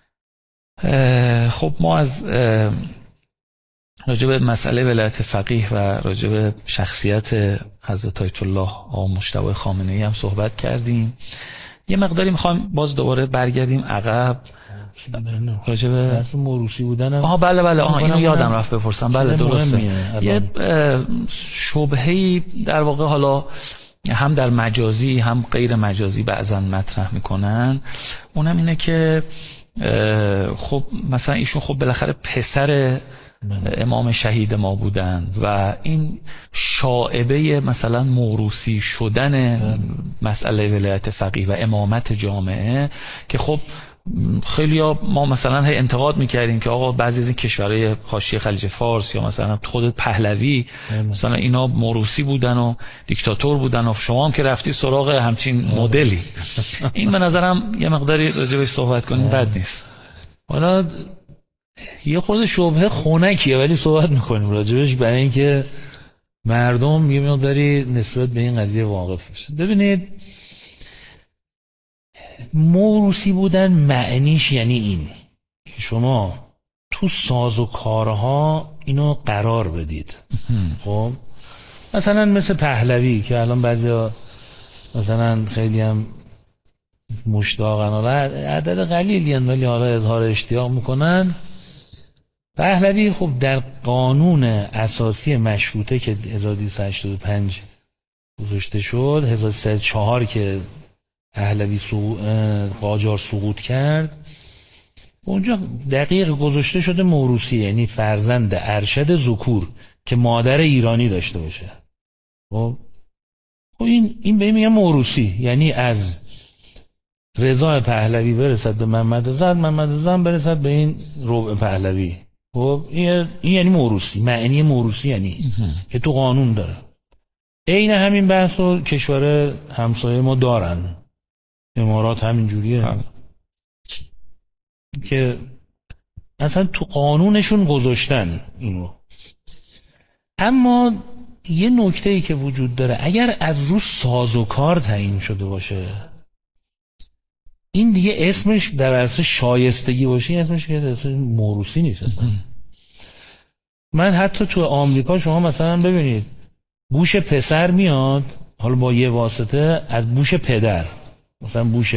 خب ما از راجع به مسئله ولایت فقیه و راجع به شخصیت حضرت آیت الله آقا مجتبی خامنه‌ای هم صحبت کردیم. یه مقداری میخوایم باز دوباره برگردیم عقب راجع به اصلا موروثی بودن. آها بله بله آها اینو یادم رفت بپرسم. بله درسته. یه شبهه‌ای در واقع حالا هم در مجازی هم غیر مجازی بعضا مطرح میکنن، اونم اینه که خب مثلا ایشون خب بالاخره پسر امام شهید ما بودن و این شائبه مثلا موروثی شدن مسئله ولایت فقیه و امامت جامعه که خب خیلی ها ما مثلا هی انتقاد میکردیم که آقا بعضی از این کشورهای حاشیه خلیج فارس یا مثلا خود پهلوی مثلا اینا موروثی بودن و دیکتاتور بودن و شما هم که رفتی سراغ همچین مدلی. این به نظرم یه مقداری راجبش صحبت کنیم بد نیست. حالا یه خود شبهه خنکیه ولی صحبت میکنیم راجبش برای اینکه مردم یه مقداری نسبت به این قضیه واقف بشن. ببینید موروثی بودن معنیش یعنی این که شما تو ساز و کارها اینو قرار بدید. خب مثلا مثل پهلوی که الان بعضیا مثلا خیلی هم مشتاقن، حالا عدد قلیلی هن ولی حالا اظهار اشتیاق میکنن، پهلوی خب در قانون اساسی مشروطه که هزار و دویست و هشتاد و پنج گذاشته شد، هزار و سیصد و چهار که پهلوی سقو... قاجار سقوط کرد، اونجا دقیق گذاشته شده موروثی، یعنی فرزند ارشد ذکور که مادر ایرانی داشته باشه. خب این این به این میگن موروثی، یعنی از رضا پهلوی برسد به محمد رضا، محمد رضا برسد به این ربع پهلوی. خب این یعنی موروثی. معنی موروثی یعنی که تو قانون داره. عین همین بحث رو کشور همسایه ما دارن، امارات همین جوریه هم. که اصلا تو قانونشون گذاشتن اینو. اما یه نکته‌ای که وجود داره، اگر از رو سازوکار تعیین شده باشه، این دیگه اسمش در اصل شایستگی باشه، اسمش که اصلا موروثی نیست اصلا. من حتی تو آمریکا شما مثلا ببینید بوش پسر میاد، حالا با یه واسطه از بوش پدر، مثلا بوش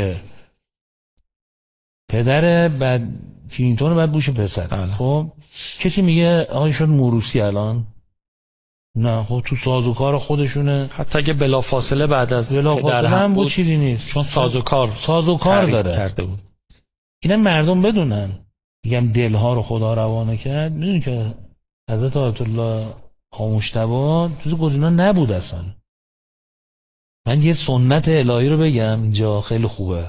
پدر بعد کلینتون بعد بوش پسر. خب کسی میگه آقا شد موروثی الان؟ نه، خب تو سازوکار خودشونه. حتی اگه بلافاصله بعد از بلافاصله هم بود چیزی نیست، چون سازوکار سازوکار داره. اینا مردم بدونن. میگم دلها رو خدا روانه کرد. میدونی که حضرت آیت الله مجتبی جز گزینا نبود اصلا. من یه سنت الهی رو بگم اینجا، خیلی خوبه.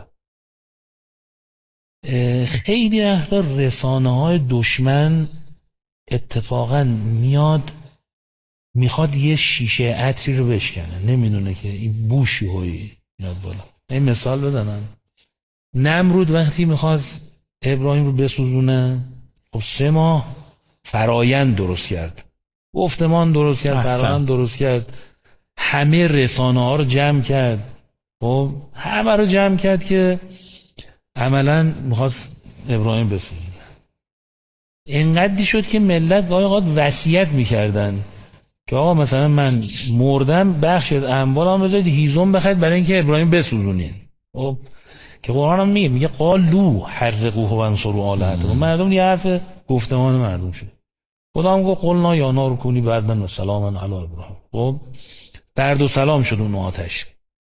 خیلی وقتا رسانه های دشمن اتفاقا میاد میخواد یه شیشه عطری رو بشکنه، نمیدونه که این بوشی هایی میاد بالا. این مثال بزنم، نمرود وقتی میخواست ابراهیم رو بسوزونه، خب سه ماه فرایند درست کرد، گفتمان درست کرد، فرایند درست کرد، همه رسانه ها رو جمع کرد، خب همه رو جمع کرد که عملا میخواست ابراهیم بسوزونه. اینقدری شد که ملت گاهی اوقات وصیت میکردن که آقا مثلا من مردم بخش از اموالم بذارید هیزم بخرید برای اینکه ابراهیم بسوزونین. خب که قرآن هم میگه میگه قالو حرقوه و انصروا آلهتکم. مردم یه حرف گفتمان مردم شد. خدا هم گفت قلنا یا نار کونی بردن و سلاما علی ابراهیم. خب برد و سلام شد اون آتش.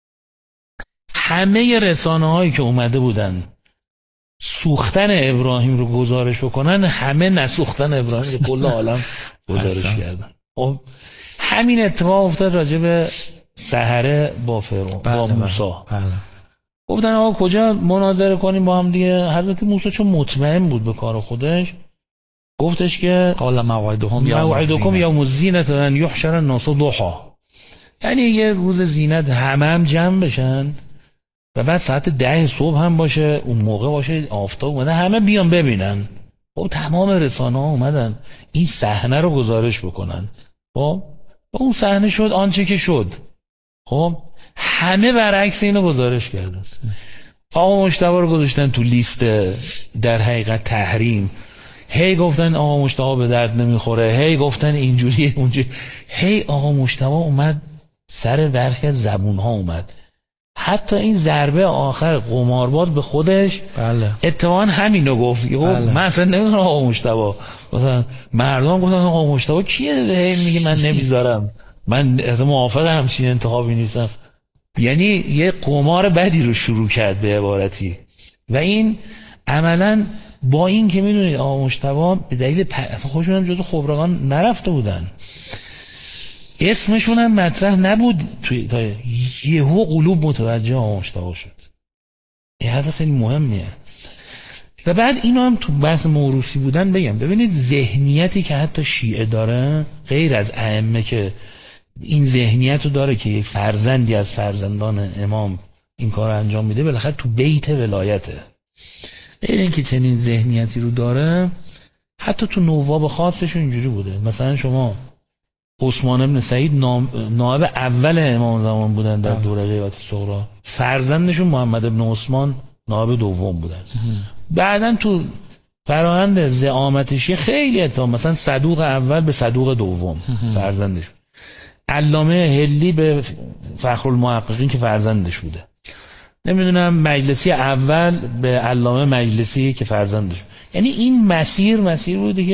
همه رسانه هایی که اومده بودن سوختن ابراهیم رو گزارش بکنن، همه نسوختن ابراهیم رو کل عالم گزارش کردن. خب همین اتفاق افتاد راجع به سحره با فرعون، با موسی. گفتن آقا کجا مناظره کنیم با هم دیگه؟ حضرت موسی چون مطمئن بود به کار خودش گفتش که قال موعدهم موعدکم یوم الزینة ان یحشر الناس ضحی، یعنی یه روز زینت همه هم جمع بشن و بعد ساعت ده صبح هم باشه، اون موقع باشه آفتاب اومده همه بیان ببینن. خب تمام رسانه ها اومدن این صحنه رو گزارش بکنن. خب اون صحنه شد آنچه که شد. خب همه برعکس اینو گزارش کردن. آقا مجتبی رو گذاشتن تو لیست در حقیقت تحریم، هی گفتن آقا مجتبی به درد نمیخوره، هی گفتن اینجوری اونجوری، هی آقا مجتبی اومد سر برخی از زبون ها اومد. حتی این ضربه آخر قمارباز به خودش بله اتفاقا همینو گفت. بله. من اصلا نمیدونم آقا مجتبی، مثلا مردم گفتن آقا مجتبی کیه هی میگه من نمیذارم، من از موافق همچین انتخابی نیستم. یعنی یه قمار بدی رو شروع کرد به عبارتی. و این عملا با این که میدونید آقا مجتبی به دلیل پ... اصلا خودشون هم جزو خبرگان نرفته بودن، اسمشون هم مطرح نبود توی تا یهو قلوب متوجه آقا مجتبی شد. این حرف خیلی مهمیه. و بعد اینو هم تو بحث موروثی بودن بگم، ببینید ذهنیتی که حتی شیعه داره غیر از ائمه که این ذهنیت رو داره که یک فرزندی از فرزندان امام این کار انجام میده، بالاخره تو بیت ولایته. غیر این که چنین ذهنیتی رو داره، حتی تو نواب خاصشون اینجوری بوده. مثلا شما عثمان ابن سعید نائب اول امام زمان بودن در دوره غیبت صغرا، فرزندشون محمد ابن عثمان نائب دوم بودن. بعدن تو فرآیند زعامتشی خیلی اتهام، مثلا صدوق اول به صدوق دوم فرزندشون، علامه هلی به فخرالمحققین که فرزندش بوده، نمیدونم مجلسی اول به علامه مجلسی که فرزندش. یعنی این مسیر مسیر بوده که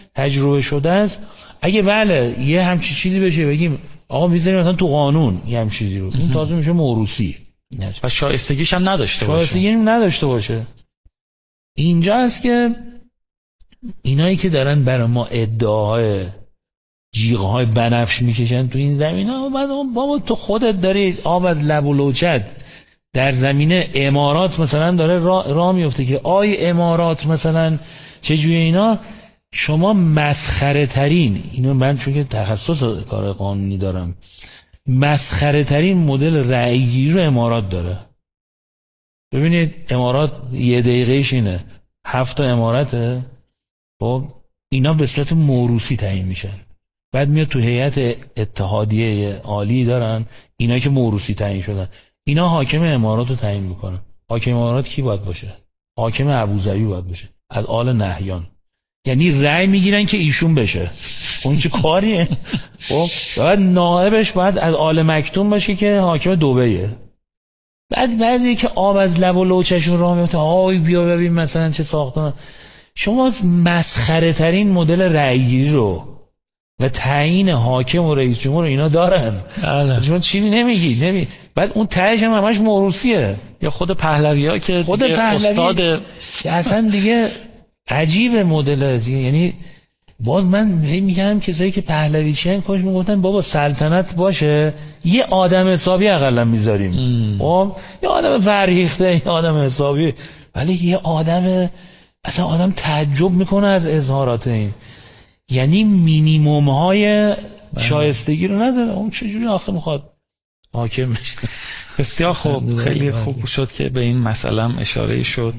تجربه شده است. اگه بله یه همچی چیزی بشه بگیم آقا میذاریم مثلا تو قانون یه همچی چیزی رو، این تازه میشه موروثی و شایستگیش هم نداشته باشه. شایستگی نداشته باشه. اینجا است که اینایی که دارن برای ما ادعاهای جیغهای بنفش میکشن تو این زمینه، بعد بابا تو خودت داری آب از لب و لوچت در زمینه امارات مثلا داره راه را میفته که آی امارات مثلا چجوری اینا. شما مسخره ترین، اینو من چون که تخصص کار قانونی دارم، مسخره ترین مدل رأیگیری رو امارات داره. ببینید امارات یه دقیقهش اینه، هفت تا امارته، خب اینا به صورت موروثی تعیین میشن، بعد میاد تو هیئت اتحادیه عالی دارن، اینا که موروثی تعیین شدن، اینا حاکم امارات رو تعیین میکنن. حاکم امارات کی باید باشه؟ حاکم ابوظبی باید باشه، از آل نهیان. یعنی رأی میگیرن که ایشون بشه. اون چه کاریه؟ خب بعد نائبش باید از آل مکتوم باشه که حاکم دبیه. بعد بعضی که آب از لب و لوچشون راه میفته، آی بیا ببین مثلا چه ساختن. شما مسخره ترین مدل رأیگیری رو و تعیین حاکم و رئیس جمهور اینا دارن. بله. شما چیزی نمیگی نمی بعد اون تهش هم همش موروثیه. یا خود پهلوی‌ها که خود پهلوی استاد اصلا دیگه عجیب مدل. یعنی باز من میگم کسایی که پهلوی چین کاش میگفتن بابا سلطنت باشه یه آدم حسابی اقلا میذاریم، خب یه آدم فرهیخته، یه آدم حسابی، ولی یه آدم اصلا آدم تعجب میکنه از اظهارات این. یعنی مینیموم های شایستگی رو نداره. اون چجوری آخه میخواد حاکم میشه؟ بسیار خوب، خیلی خوب شد که به این مسئله اشاره شد.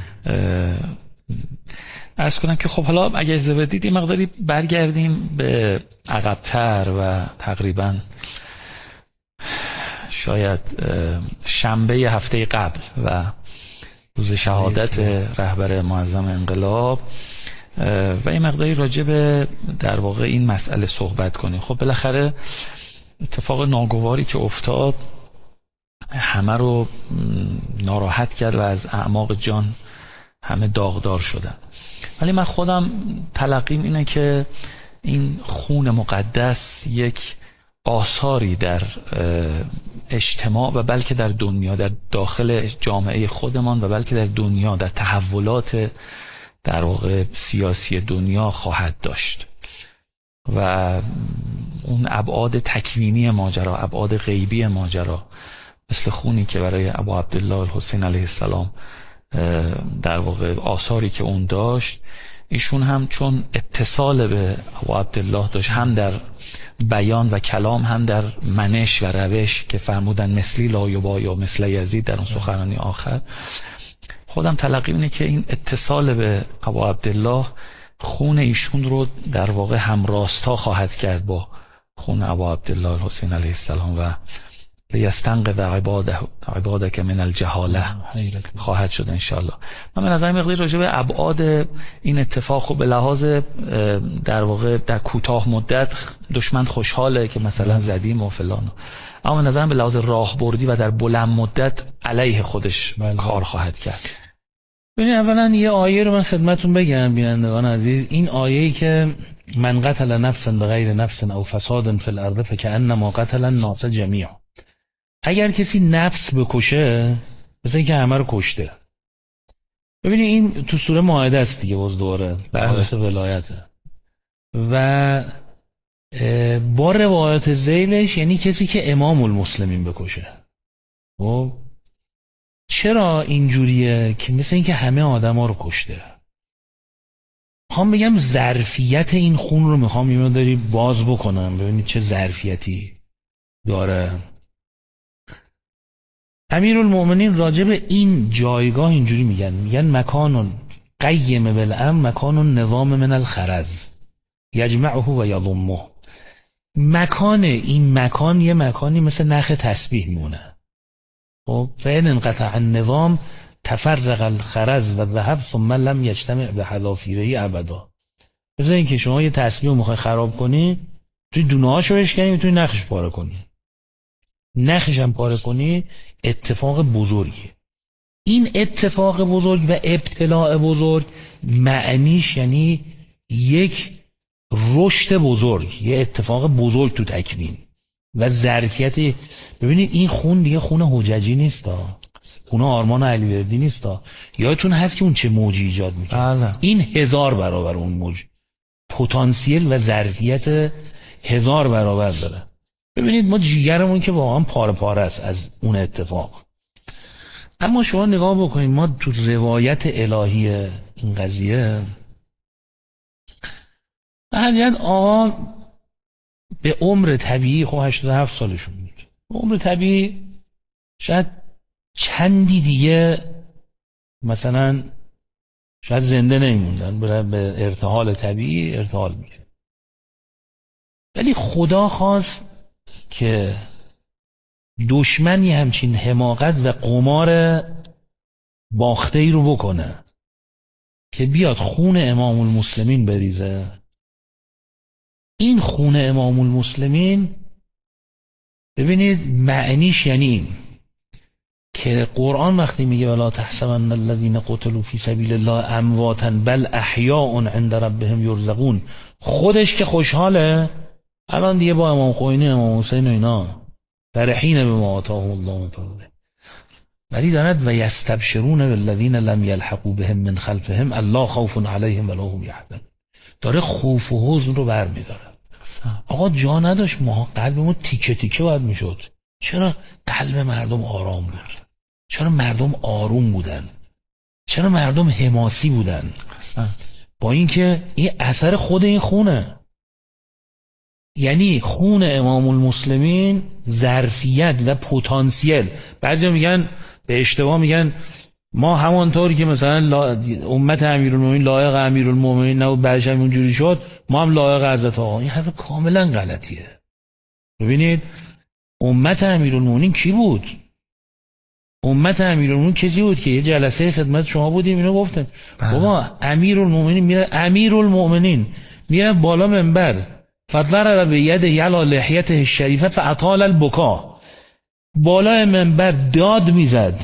عرض کنم که خب حالا اگه اجازه بدید این مقداری برگردیم به عقب‌تر و تقریبا شاید شنبه هفته قبل و روز شهادت رهبر معظم انقلاب و این مقداری راجع به در واقع این مسئله صحبت کنیم. خب بالاخره اتفاق ناگواری که افتاد همه رو ناراحت کرد و از اعماق جان همه داغدار شدن. ولی من خودم تلقیم اینه که این خون مقدس یک آثاری در اجتماع و بلکه در دنیا، در داخل جامعه خودمان و بلکه در دنیا، در تحولات در واقع سیاسی دنیا خواهد داشت و اون ابعاد تکوینی ماجرا، ابعاد غیبی ماجرا، مثل خونی که برای ابو عبدالله الحسین علیه السلام در واقع آثاری که اون داشت، ایشون هم چون اتصال به ابو عبدالله داشت، هم در بیان و کلام، هم در منش و روش که فرمودن مثلی لا یبا یا مثل یزید در اون سخنرانی آخر. خودم تلقی اینه که این اتصال به ابو عبدالله خون ایشون رو در واقع همراستا خواهد کرد با خون ابو عبدالله الحسین علیه السلام و لیستنقذ عباده عبادک من الجهاله خواهد شد انشالله. من به نظر مقداری راجع به ابعاد این اتفاق خب به لحاظ در واقع در کوتاه مدت دشمن خوشحاله که مثلا زدیم و فلان، اما به نظرم به لحاظ راهبردی و در بلند مدت علیه خودش بله. کار خواهد کرد. ببین اولا یه آیه رو من خدمتون بگم بینندگان عزیز. این آیه‌ای که من قتل نفسا بغیر نفس او فساد فی الارض فکأنما قتل الناس جمیعا، اگر کسی نفس بکشه مثل اینکه همه رو کشته. ببینید این تو سوره مائده است دیگه، باز دوباره حالت ولایته و با روایت ذیلش یعنی کسی که امام المسلمین بکشه. خب چرا اینجوریه که مثل اینکه همه آدما رو کشته؟ میخوام بگم ظرفیت این خون رو میخوام اینو داری باز بکنم، ببینید چه ظرفیتی داره. امیرالمومنین راجع به این جایگاه اینجوری میگن، میگن مکان قیم بالامن مکان نظام من الخرز یجمعه و یضمه. مکان این مکان یه مکانی مثل نخ تسبیح میمونه. خب فإن انقطع النظام تفرق الخرز و ذهب ثم لم یجتمع بحذافیره ابدا. مثل اینکه شما یه تسبیح رو میخوای خراب کنی، توی دونه‌هاشو بشکنی، میتونی نخش پاره کنی، نخش هم پاره کنی، اتفاق بزرگی. این اتفاق بزرگ و ابتلاع بزرگ معنیش یعنی یک رشد بزرگ، یه اتفاق بزرگ تو تکوین و ظرفیت. ببینید این خون دیگه خون حججی نیست، خون آرمان علیوردی نیست. یادتون هست که اون چه موجی ایجاد میکنه؟ این هزار برابر اون موج پتانسیل و ظرفیت هزار برابر داره. ببینید ما جیگرمون که واقعا پاره پاره است از اون اتفاق. اما شما نگاه بکنید، ما تو روایت الهی این قضیه حضرت آقا به عمر طبیعی خب هشتاد و هفت سالشون بود، عمر طبیعی شاید چندی دیگه مثلا شاید زنده نمیموندن، برن به ارتحال طبیعی ارتحال میشه. ولی خدا خواست که دشمنی همچین حماقت و قمار باخته ای رو بکنه که بیاد خون امام المسلمین بریزه. این خون امام المسلمین ببینید معنیش یعنی این که قرآن وقتی میگه ولا تحسبن الذين قتلوا في سبيل الله امواتا بل احیاء عند ربهم یرزقون، خودش که خوشحاله الان دیگه با امام خمینی، امام حسین و اینا فرحین بما آتاهم الله من فضله، ولی دارد و یستبشرون بالذین لم یلحقوا بهم من خلفهم الله خوف علیهم ولا هم یحزنون، داره خوف و حزن رو برمیداره. آقا جا نداشت ما قلبمون تیکه تیکه باید میشد. چرا قلب مردم آرام بود؟ چرا مردم آروم بودن؟ چرا مردم حماسی بودن؟ با اینکه این اثر خود این خونه، یعنی خون امام المسلمین ظرفیت و پتانسیل. بعضی میگن به اشتباه میگن ما همانطوری که مثلا لا... امت امیرالمومنین لایق امیرالمومنین نبود بعدش هم اونجوری شد ما هم لایق حضرت آقا. این حرف کاملا غلطیه. ببینید امت امیرالمومنین کی بود؟ امت امیرالمومنین کسی بود که یه جلسه خدمت شما بودیم اینو گفتن بابا امیرالمومنین میره، امیرالمومنین میره بالا منبر فضل به ید یلا لحیته الشریفه فاطال البکا، بالا منبر داد میزد،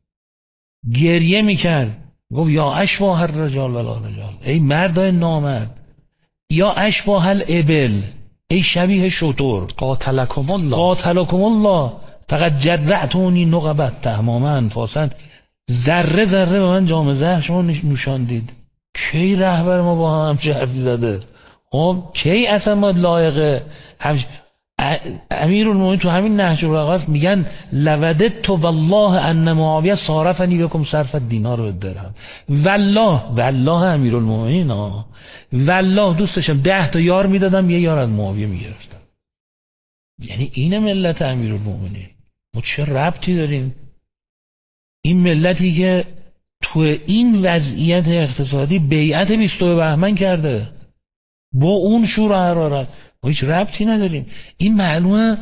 گریه میکرد، گفت یا اشباه الرجال ولا رجال، ای مردای نامرد، یا اشباه الابل، ای شبیه شتر، قاتلکم الله قاتلکم الله فقط جرعتونی نقبت تماما انفاسا، ذره ذره به من جام زهر شما نوشاندید. کی رهبر ما با هم حرفی زده؟ خب کی اصلا ما لایقه همش... امیرالمومنین تو همین نهج البلاغه میگن لودت تو والله ان معاویه صارفنی بكم صرف الدینار و الدرهم، والله والله امیرالمومنین ها والله دوست داشتم ده تا یار میدادم یه یار از معاویه میگرفتم. یعنی این ملت امیرالمومنین. ما چه ربطی داریم؟ این ملتی که تو این وضعیت اقتصادی بیعت بیستم بهمن کرده با اون شور و حرارت، ما هیچ ربطی نداریم. این معلومه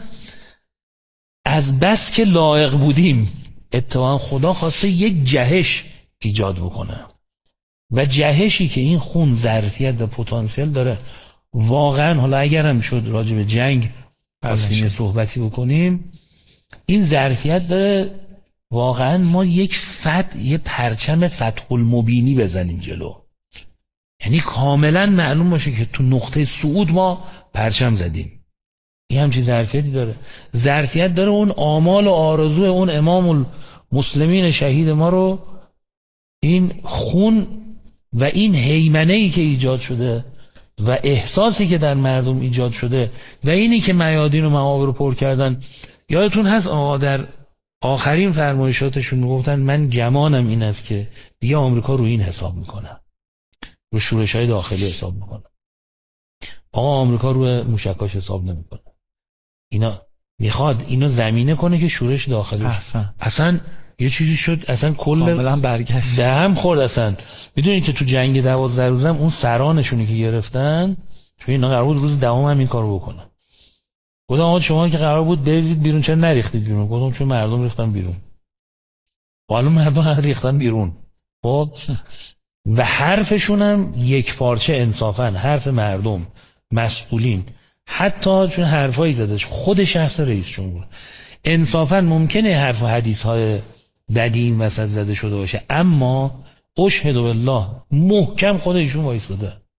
از بس که لایق بودیم اتفاقا خدا خواسته یک جهش ایجاد بکنه و جهشی که این خون ظرفیت و پتانسیل داره واقعا. حالا اگر هم شد راجع به جنگ خواستیم صحبتی بکنیم، این ظرفیت داره واقعا ما یک فتح، یه پرچم فتح المبینی بزنیم جلو، یعنی کاملا معلوم باشه که تو نقطه صعود ما پرچم زدیم. این همچین ظرفیتی داره. ظرفیت داره اون آمال و آرزوی اون امام المسلمین شهید ما رو، این خون و این هیمنه‌ای که ایجاد شده و احساسی که در مردم ایجاد شده و اینی که میادین و معابر رو پر کردن. یادتون هست آقا در آخرین فرمایشاتشون میگفتن من گمانم این است که دیگه آمریکا رو این حساب میکنه، رو شورش‌های داخلی حساب میکنه. آقا آمریکا رو موشکاش حساب نمیکنه. اینا میخواد اینو زمینه کنه که شورش داخلی اصلا اصلا یه چیزی شد، اصلا کل کاملا برگشت به هم خورد. اصلا میدونید که تو جنگ دوازده روزم اون سرانشونی که گرفتن، چون اینا قرار بود روز دوم هم این کارو بکنن، گفتم آقا شما که قرار بود بریزید بیرون چرا نریختید بیرون؟ گفتم چون مردم ریختن بیرون. حالا مردم هم ریختن بیرون. خب و حرفشون هم یک پارچه انصافا حرف مردم مسئولین، حتی چون حرفایی زده خود شخص رئیس جمهور انصافا ممکنه حرف و حدیث های بدی این وسط زده شده باشه، اما اشهد بالله محکم خود ایشون وایساده.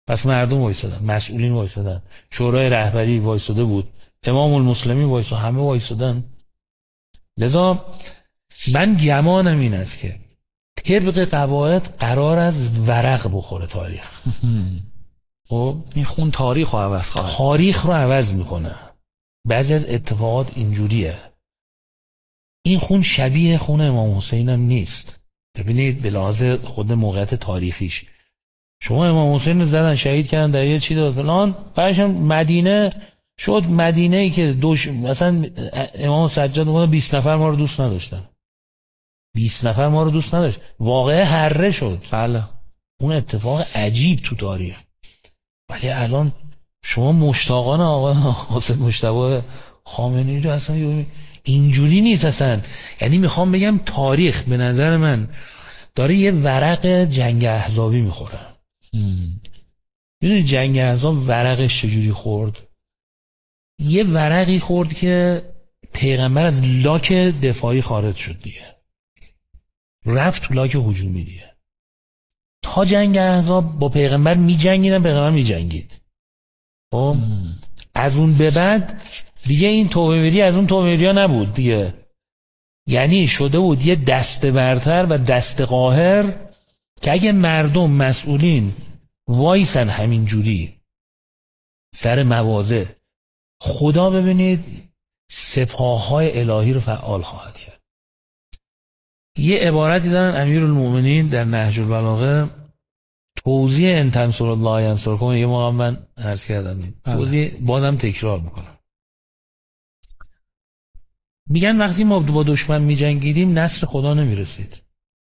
پس مردم وایسادن، مسئولین وایسادن، شورای رهبری وایساده بود، امام المسلمین وایساد، همه وایسادن. لذا من گمانم این است که طبق قواعد قرار از ورق بخوره تاریخ. خب این خون تاریخ رو عوض خواهد، تاریخ رو عوض میکنه. بعضی از اتفاقات اینجوریه. این خون شبیه خون امام حسین هم نیست. ببینید به لحاظ خود موقعیت تاریخیش، شما امام حسین رو زدن شهید کردن در یه چی داد فلان، بعدش مدینه شد مدینه ای که دوش مثلا امام سجاد اومد بیست نفر ما رو دوست نداشتن، بیست نفر ما رو دوست نداشت، واقعه هره شد. بله اون اتفاق عجیب تو تاریخ. ولی الان شما مشتاقان آقا حسین مجتبی خامنه‌ای رو اصلا اینجوری نیست اصلا. یعنی میخوام بگم تاریخ به نظر من داره یه ورق جنگ احزابی میخوره. میدونی جنگ احزاب ورقش چجوری خورد؟ یه ورقی خورد که پیغمبر از لاک دفاعی خارج شد دیگه، رفت تو لاک هجومی دیگه. تا جنگ احزاب با پیغمبر می جنگیدن، پیغمبر می جنگید. خب از اون به بعد دیگه این توبه‌وری از اون توبه‌وری ها نبود دیگه. یعنی شده بود یه دست برتر و دست قاهر که اگه مردم مسئولین وایسن همین جوری سر مواضع، خدا ببینید سپاه‌های الهی رو فعال خواهد کرد. یه عبارتی دارن امیرالمومنین در نهج البلاغه، توضیح ان تنصر الله ینصرکم، یه موقع من عرض کردم توضیح بازم تکرار میکنم. میگن وقتی ما با دشمن میجنگیدیم نصر خدا نمیرسید.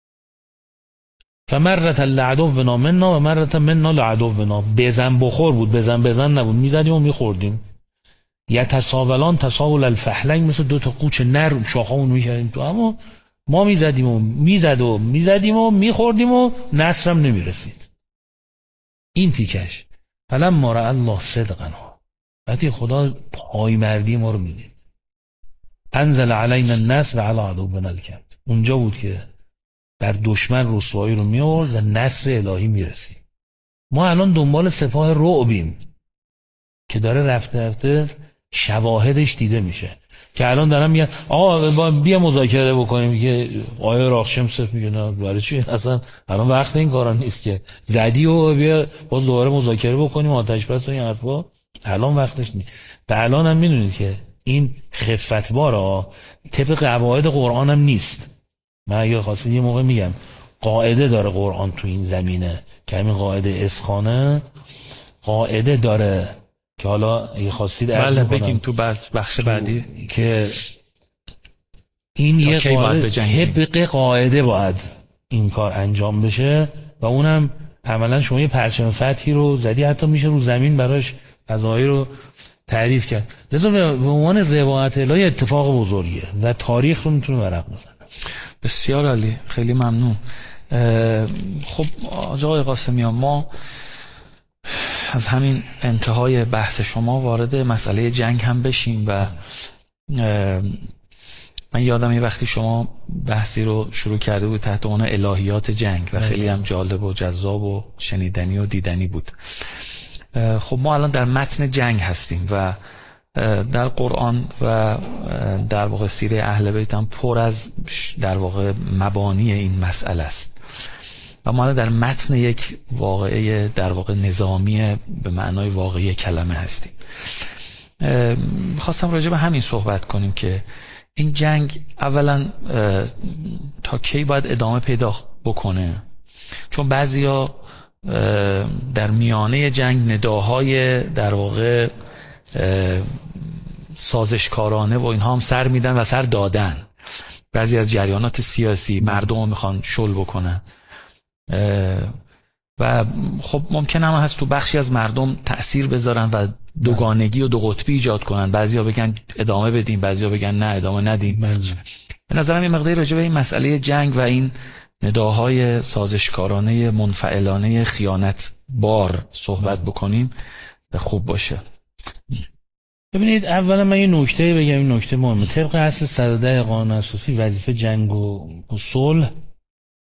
فمرت لعدونا منا و مرت منا لعدونا، بزن بخور بود، بزن بزن نبود، میزدیم و میخوردیم. یتساولان تساول الفحلین، مثل دو تا قوچ نر شاخمون میکردیم تو، اما ما میزدیم و میزد و میزدیم و میخوردیم و نصرم نمیرسید. این تیکش فلم ما را الله صدقنا، وقتی خدا پای مردی ما رو میدید، انزل علینا النصر علی عدونا الکرد، اونجا بود که بر دشمن رسوایی رو میآورد و نصر الهی میرسید. ما الان دنبال سپاه رعبیم که داره رفته رفته شواهدش دیده میشه، که الان دارم میگن آقا بیا مذاکره بکنیم، که آیه راخشم صف میگه نه برای چی، اصلا الان وقت این کارا نیست که زدی و بیا باز دوباره مذاکره بکنیم آتش بس و این حرفا، الان وقتش نیست. به الان هم میدونید که این خفتبارا طبق قواعد قرآن هم نیست. من اگه خواستید یه موقع میگم قاعده داره قرآن تو این زمینه، که همین قاعده اسخانه قاعده داره که حالا اگه خواستید بله بگیم تو بخش بعدی که این یه قاعده طبق قاعده باید این کار انجام بشه و اونم عملا شما یه پرچم فتحی رو زدی، حتی میشه رو زمین براش قضایی رو تعریف کرد. لذا به عنوان روایت الهی اتفاق بزرگیه و تاریخ رو میتونه ورق بزنه. بسیار عالی، خیلی ممنون. خب آقای قاسمیان، ما از همین انتهای بحث شما وارد مسئله جنگ هم بشیم و من یادم یه وقتی شما بحثی رو شروع کرده بود تحت عنوان الهیات جنگ و خیلی هم جالب و جذاب و شنیدنی و دیدنی بود. خب ما الان در متن جنگ هستیم و در قرآن و در واقع سیره اهل بیت هم پر از در واقع مبانی این مسئله است و ما الان در متن یک واقعه در واقع نظامی به معنای واقعی کلمه هستیم. خواستم راجع به همین صحبت کنیم که این جنگ اولا تا کی باید ادامه پیدا بکنه، چون بعضیا در میانه جنگ نداهای در واقع سازشکارانه و اینها هم سر میدن و سر دادن. بعضی از جریانات سیاسی مردم رو میخوان شل بکنن و خب ممکن هم هست تو بخشی از مردم تأثیر بذارن و دوگانگی و دو قطبی ایجاد کنن. بعضیا بگن ادامه بدیم، بعضیا بگن نه ادامه ندیم. به نظرم یه مقداری راجع به این مسئله جنگ و این نداهای سازشکارانه منفعلانه خیانت بار صحبت بکنیم خوب باشه. ببینید اولا من یه نکته بگم، این نکته مهمه. طبق اصل صد و ده قانون اساسی وظیفه جنگ و صلح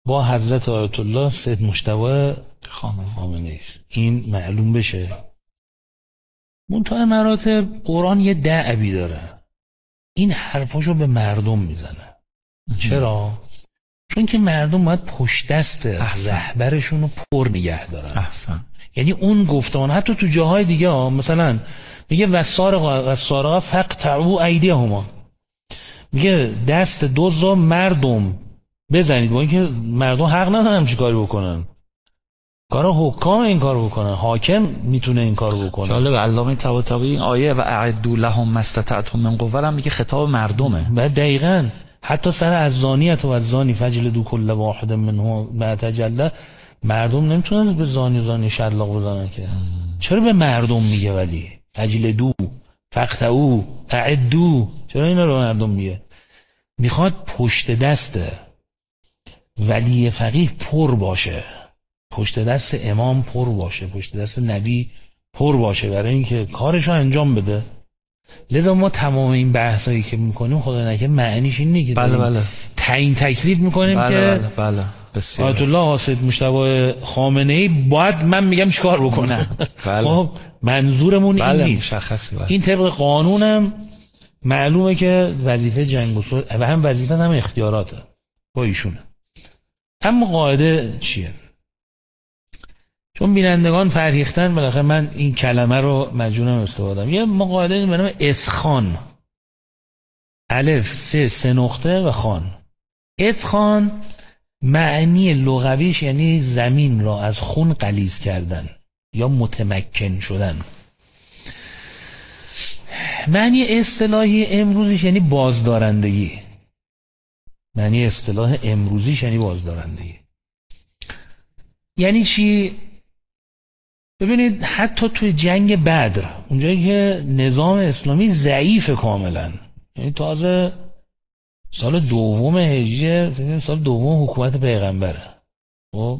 با حضرت آیت الله سید مجتبی خامنه‌ای است. این معلوم بشه. منتها مراتب قرآن یه دعوی داره، این حرفاشو به مردم میزنه. چرا؟ چون که مردم باید پشت دست رهبرشون رو پر نگه دارن. احسن. یعنی اون گفتمان حتی تو جاهای دیگه ها، مثلا میگه والسارق والسارقه فاقطعوا ایدیهما، میگه دست دزد مردم بزنید، با اینکه مردم حق ندارن چی کاری بکنن، کارا حکام این کارو بکنن، حاکم میتونه این کارو بکنه. جالب علامه طباطبایی این آیه و اعدوا لهم ما استطعتم من قوه هم میگه خطاب مردمه. بعد دقیقاً حتی سر از زانیت و از زانی فجلدوا کل واحد منهم ما تجلى، مردم نمیتونن به زانی و زانی شلاق بزنن که. چرا به مردم میگه ولی فجلدوا فاقطعوا اعدوا، چرا اینا رو مردم میگه؟ میخواد پشت دست ولی فقیه پر باشه، پشت دست امام پر باشه، پشت دست نبی پر باشه برای اینکه کارشو انجام بده. لذا ما تمام این بحثایی که میکنیم خدا نکنه معنیش اینه که بله بله تعیین تکلیف میکنیم بله که بله بله بسیار آیت الله سید مجتبی خامنه‌ای باید من میگم چیکار بکنم. بله. خب منظورمون بله این نیست. بله. این طبق قانونم معلومه که وظیفه جنگ و صلح و هم وظیفه هم اختیاراته با ایشونه. اما قاعده چیه؟ چون بینندگان فرهیختن بالاخره من این کلمه رو مجبورم استفاده کنم. یه قاعده به نام اثخان، الف سه سه نقطه و خان. اثخان معنی لغویش یعنی زمین را از خون غلیظ کردن یا متمکن شدن. معنی اصطلاحی امروزیش یعنی بازدارندگی. معنی اصطلاح امروزیش یعنی بازدارندگی. یعنی چی؟ ببینید حتی توی جنگ بدر اونجایی که نظام اسلامی ضعیف کاملا، یعنی تازه سال دوم هجری، سال دوم حکومت پیغمبره، خب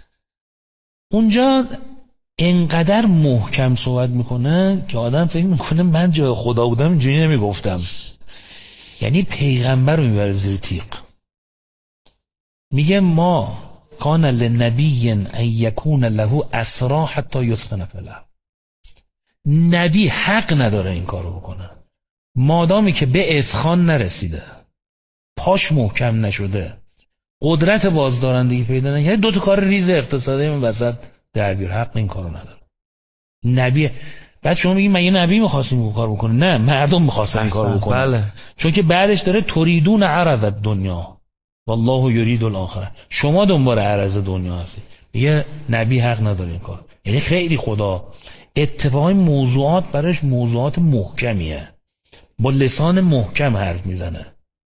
اونجا انقدر محکم صحبت میکنه که آدم فکر میکنه من جای خدا بودم اینجوری نمیگفتم. یعنی پیغمبر رو میبره زیر تیغ. میگه ما کان لنبی ان یکون له اسرا حتی یثخن فی الارض. نبی حق نداره این کارو بکنه مادامی که به اثخان نرسیده، پاش محکم نشده، قدرت بازدارندگی پیدا نکنه، دو تا کار ریز اقتصادی من وسط در بیار، حق این کارو نداره نبی. بعد شما میگید من یه نبی می‌خواستیم این کارو بکنه؟ نه، مردم می‌خواستن این کارو بکنه. بله. چون که بعدش داره تریدون عرض الدنیا والله یرید الاخره، شما دنبال عرض دنیا هستید. میگه نبی حق نداره این کار. یعنی خیلی خدا اتفاقی موضوعات براش موضوعات محکمیه، با لسان محکم حرف میزنه.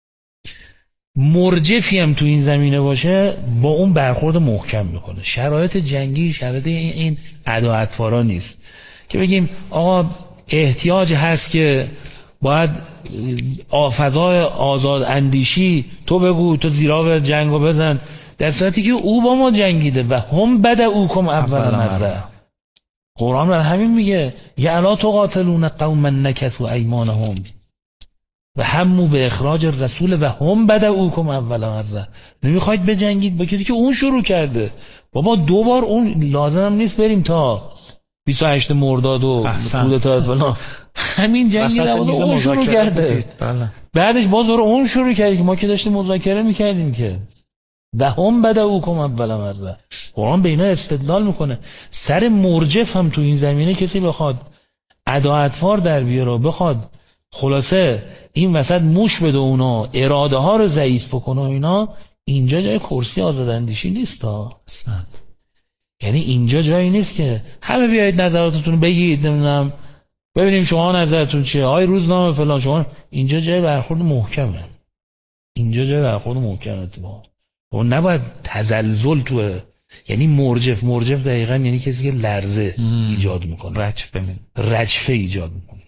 مرجفی هم تو این زمینه باشه با اون برخورد محکم میکنه. شرایط جنگی شرایط این ادا اطوارا نیست که بگیم آقا احتیاج هست که باید فضای آزاد اندیشی تو بگو تو زیرا جنگو بزن، در صورتی که او با ما جنگیده و هم بده اوکم اول مره. قرآن بر همین میگه یا الا تقاتلون قوما نکثوا ایمانهم و همو به اخراج رسول و هم بده اوکم اول مره. نمیخواید بجنگید با کسی که اون شروع کرده. بابا دو بار اون لازم هم نیست بریم تا بیست و هشت مرداد و کودتا فلان، همین جنگ اون شروع کرده. بله. بعدش باز رو اون شروع کرد که ما که داشتیم مذاکره میکردیم که و هم بده اوکم اول مره. قرآن به اینا استدلال میکنه. سر مرجف هم تو این زمینه کسی بخواد ادا اطوار در بیاره، بخواد خلاصه این وسط موش بده اونا، اراده ها رو ضعیف بکنه اینا، اینجا جای کرسی آزاداندیشی نیست ها. یعنی اینجا جایی نیست که همه بیایید نظراتتون بگید، نمیدونم ببینیم شما نظرتون چیه، آی روزنامه فلان، شما اینجا جای برخورد محکمه. اینجا جای برخورد محکمه. تو نباید تزلزل توه. یعنی مرجف مرجف دقیقاً یعنی کسی که لرزه ایجاد میکنه، رجف ببین رجفه ایجاد میکنه.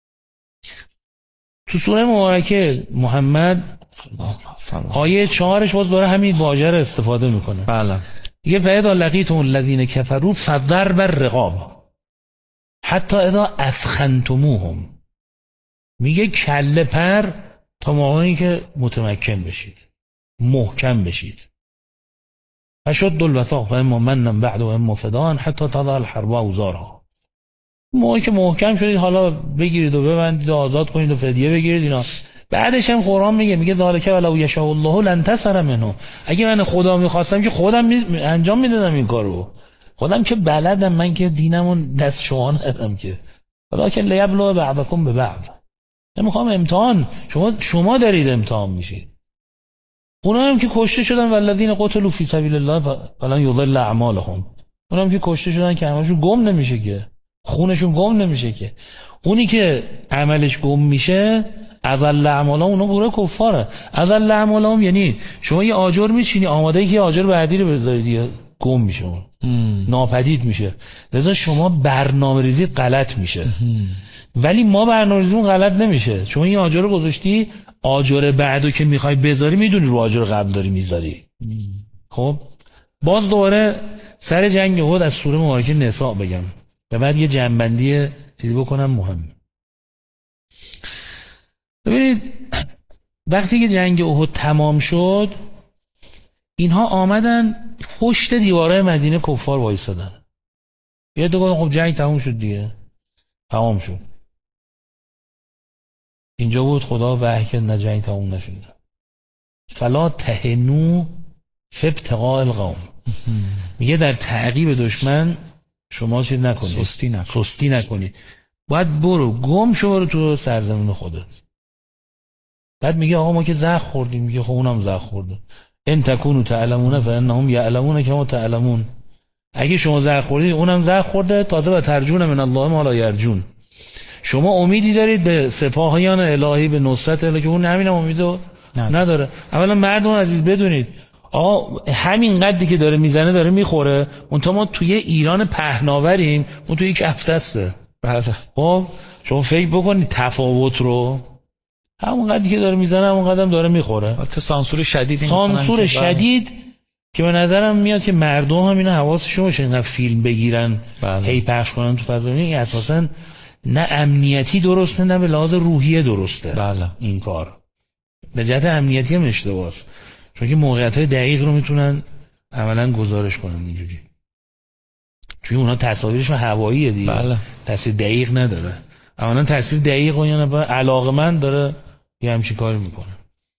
تو سوره مبارکه محمد آیه چهارش باز داره همین واژه رو استفاده میکنه. بله. یه فاذا لقیتم الذین کفروا فضرب الرقاب حتی اذا اثخنتموهم، میگه کله پر تا موقعی که متمکن بشید، محکم بشید. فشد الوثاق و اما منن بعد و اما فدان حتی تضع الحرب اوزارها. موقعی که محکم شدید حالا بگیرید و ببندید و آزاد کنید و فدیه بگیرید اینا. بعدش هم قرآن میگه میگه ذالک ولو یشاء الله لانتصر منه. اگه من خدا میخواستم که خودم می... انجام میدادم این کارو. خودم که بلدم، من که دینمو دست شما ندادم که. ولکن لیبلو بعضکم ببعض. نمیخوام امتحان، شما شما دارید امتحان میشید. اونا هم که کشته شدن والذین قتلوا فی سبیل الله فلن یضل اعمالهم. اونا هم که کشته شدن که همشون گم نمیشه که، خونشون گم نمیشه که. اونی که عملش گم میشه اذل اعمالهم، اونا گروه کفاره. اذل اعمالهم یعنی شما یه آجر میچینی آماده ای که آجر بعدی رو بذارید دیگه گم میشه، اون ناپدید میشه. لذا شما برنامه‌ریزی غلط میشه. ولی ما برنامه‌ریزیمون غلط نمیشه. شما این آجر رو گذاشتی، آجر بعدو که میخوای بذاری میدونی رو آجر قبل داری میذاری. خب باز دوباره سر جنگ احد از سوره مبارکه نساء بگم و بعد یه جنبندی چیزی بکنم مهم. ببینید وقتی که جنگ احد تمام شد اینها آمدن پشت دیواره مدینه کفار وایسادن. یه دو خب جنگ تمام شد دیگه، تمام شد. اینجا بود خدا وحی کرد نه جنگ تمام نشد. فلا تهنوا فی ابتغاء القوم. میگه در تعقیب دشمن شما چیز نکنید، سستی نکنید. سستی نکنید. باید برو گم شو برو تو سرزمین خودت. بعد میگه آقا ما که زخم خوردیم. میگه خب اونم زخم خورده. ان تکونوا تعلمون فانهم یعلمون کما تعلمون. اگه شما زخم خوردید اونم زخم خورده، تازه با ترجون من الله ما لا یرجون. شما امیدی دارید به سپاهیان الهی، به نصرت الهی که اون همین هم امیدو نداره. اولا مردم عزیز بدونید آقا همین قدری که داره میزنه داره میخوره. اون تا ما توی ایران پهناوریم، اون توی یک هفته است. خب شما فکر بکنید تفاوت رو، همون قدری که داره میزنه همون قدم داره میخوره. البته سانسور شدید، سانسور شدید که به نظرم میاد که مردم هم اینا حواسشون باشه اینقدر فیلم بگیرن بله. هی پخش کنن تو فضا. این اساسا نه امنیتی درسته نه به لحاظ روحیه درسته. بله. این کار به جهت امنیتی هم اشتباهه، چون که موقعیت‌های دقیق رو میتونن عملاً گزارش کنن اینجوری. چون اونا تصاویرشون هواییه دیگه. بله. تصویر دقیق نداره. عملاً تصویر دقیق و یعنی علاقمند داره یه همچین کاری میکنه.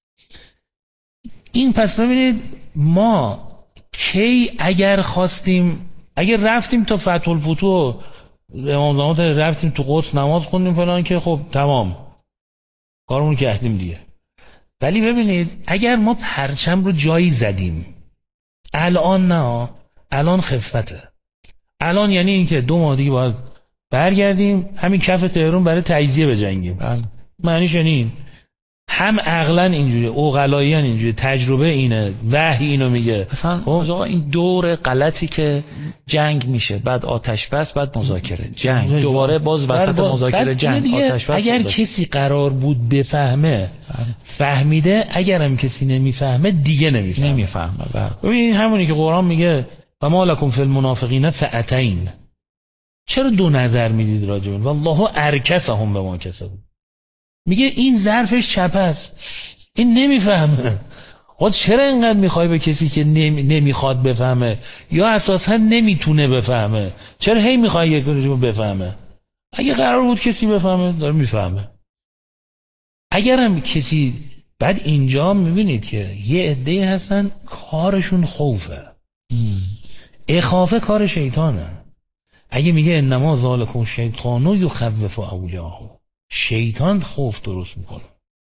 این پس ببینید ما کی اگر خواستیم، اگر رفتیم تا فتح الفتوح امام زمان رفتیم تو قدس نماز خوندیم فلان که خب تمام کارمون کردیم دیگه. ولی ببینید اگر ما پرچم رو جایی زدیم، الان نه، الان خفته. الان یعنی این که دو ماه دیگه باید برگردیم همین کف تهران برای تجزیه بجنگیم. بله. معنیش یعنی این هم عقلا اینجوری، عقلاییان اینجوری، تجربه اینه، وحی اینو میگه. مثلا آقا این دور غلطی که جنگ میشه، بعد آتش بس، بعد مذاکره، جنگ، دوباره باز وسط مذاکره جنگ، آتش بس. اگر مذاکره. کسی قرار بود بفهمه فهمیده، اگرم کسی نمیفهمه دیگه نمیفهمه. نمیفهمه. ببین همونی که قرآن میگه و ما لکم فی المنافقین فئتین. چرا دو نظر میدید راجع به والله ارکسهم بما کسبوا؟ میگه این ظرفش چپ است، این نمیفهمه. خود چرا اینقدر میخوای به کسی که نمی... نمیخواد بفهمه یا اساسا نمیتونه بفهمه، چرا هی میخوای یک رو بفهمه؟ اگه قرار بود کسی بفهمه داره میفهمه. اگرم کسی، بعد اینجا میبینید که یه عده‌ای هستن کارشون خوفه. اخافه کار شیطانه. اگه میگه انما ذالکم شیطان یخوف اولیاءه، شیطان خوف درست میکنه.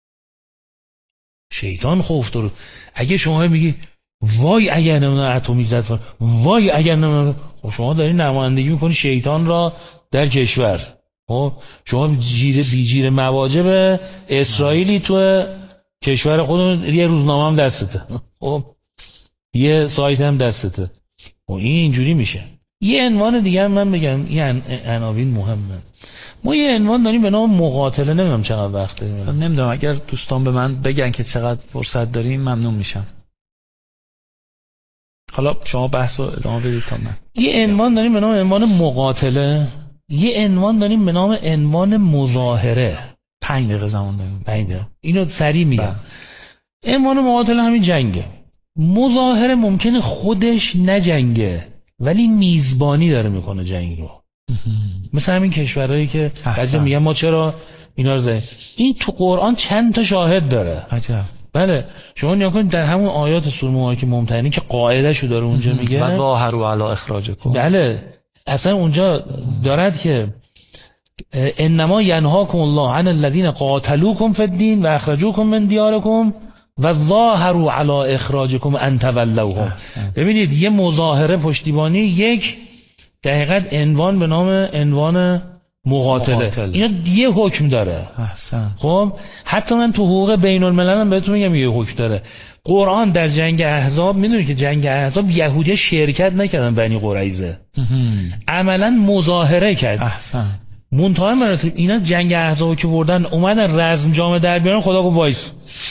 شیطان خوف درست. اگه شما میگی وای اگر نمیدونم اتمی زد فر... وای اگر نمیدونم، شما داری نمایندگی میکنی شیطان را در کشور. خب شما جیر بیجیر مواجب اسرائیلی تو کشور خودمون، یه روزنامه هم دستته، خب یه سایت هم دستته، و این اینجوری میشه. یه عنوان دیگه هم من بگم، این عناوین مهمه. ما یه عنوان داریم به نام مقاتله. نمیدونم چقدر وقت داریم. نمیدونم، اگر دوستان به من بگن که چقدر فرصت داریم ممنون میشم. حالا شما بحث رو ادامه بدید تا من. یه عنوان داریم به نام عنوان مقاتله، یه عنوان داریم به نام عنوان مظاهره. پنج دقیقه زمان داریم. پنج دقیقه. اینو سریع میگم. عنوان مقاتله همین جنگه. مظاهره ممکنه خودش نجنگه ولی میزبانی داره میکنه جنگ رو. مثل همین کشورهایی که بعضی میگن ما چرا اینا رو زدیم، این تو قرآن چند تا شاهد داره. عجب. بله شما نیا کنید در همون آیات سوره مبارکه ممتحنه که قاعده شو داره اونجا میگه و ظاهروا علی اخراجکم. بله اصلا اونجا دارد که انما ینهاکم الله عن الذین قاتلوکم فی الدین و اخرجوکم من دیارکم و ظاهروا علی اخراجکم ان تولوهم. ببینید یه مظاهره پشتیبانی، یک دقیقاً عنوان به نام عنوان مقاتله, مقاتله. اینا یه حکم داره. احسن. خب حتی من تو حقوق بین الملل هم بهتون میگم یه حکم داره. قرآن در جنگ احزاب، میدونید که جنگ احزاب یهودی شرکت نکردن، بنی قریظه عملا مظاهره کرد. احسن. منتهای مراتب اینا جنگ احزاب که بردن اومدن رزم جامه در بیارن، خدا گفت وایس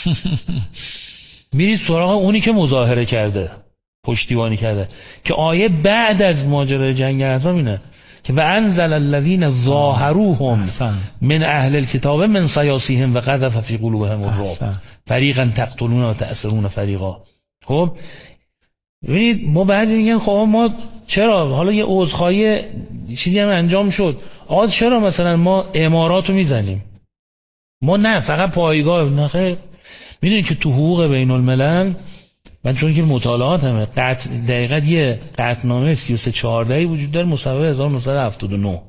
میرید سراغ اونی که مظاهره کرده پشتیبانی کرده، که آیه بعد از ماجرای جنگ احزاب اینه که و انزل الذین ظاهروهم من اهل الكتاب من صیاصیهم و قذف فی قلوبهم الرعب فریقا تقتلون و تأسرون فریقا. خب ببینید ما بعضی میگن خب ما چرا حالا یه عذرخواهی چیزی هم انجام شد، آقا چرا مثلا ما اماراتو میزنیم؟ ما نه فقط پایگاه. نه خیر، میدونید که تو حقوق بین الملل من چون که مطالعات همه قطع دقیقاً یه قطعنامه سی و سه چهارده وجود داره مصوبه هزار و نهصد و هفتاد و نه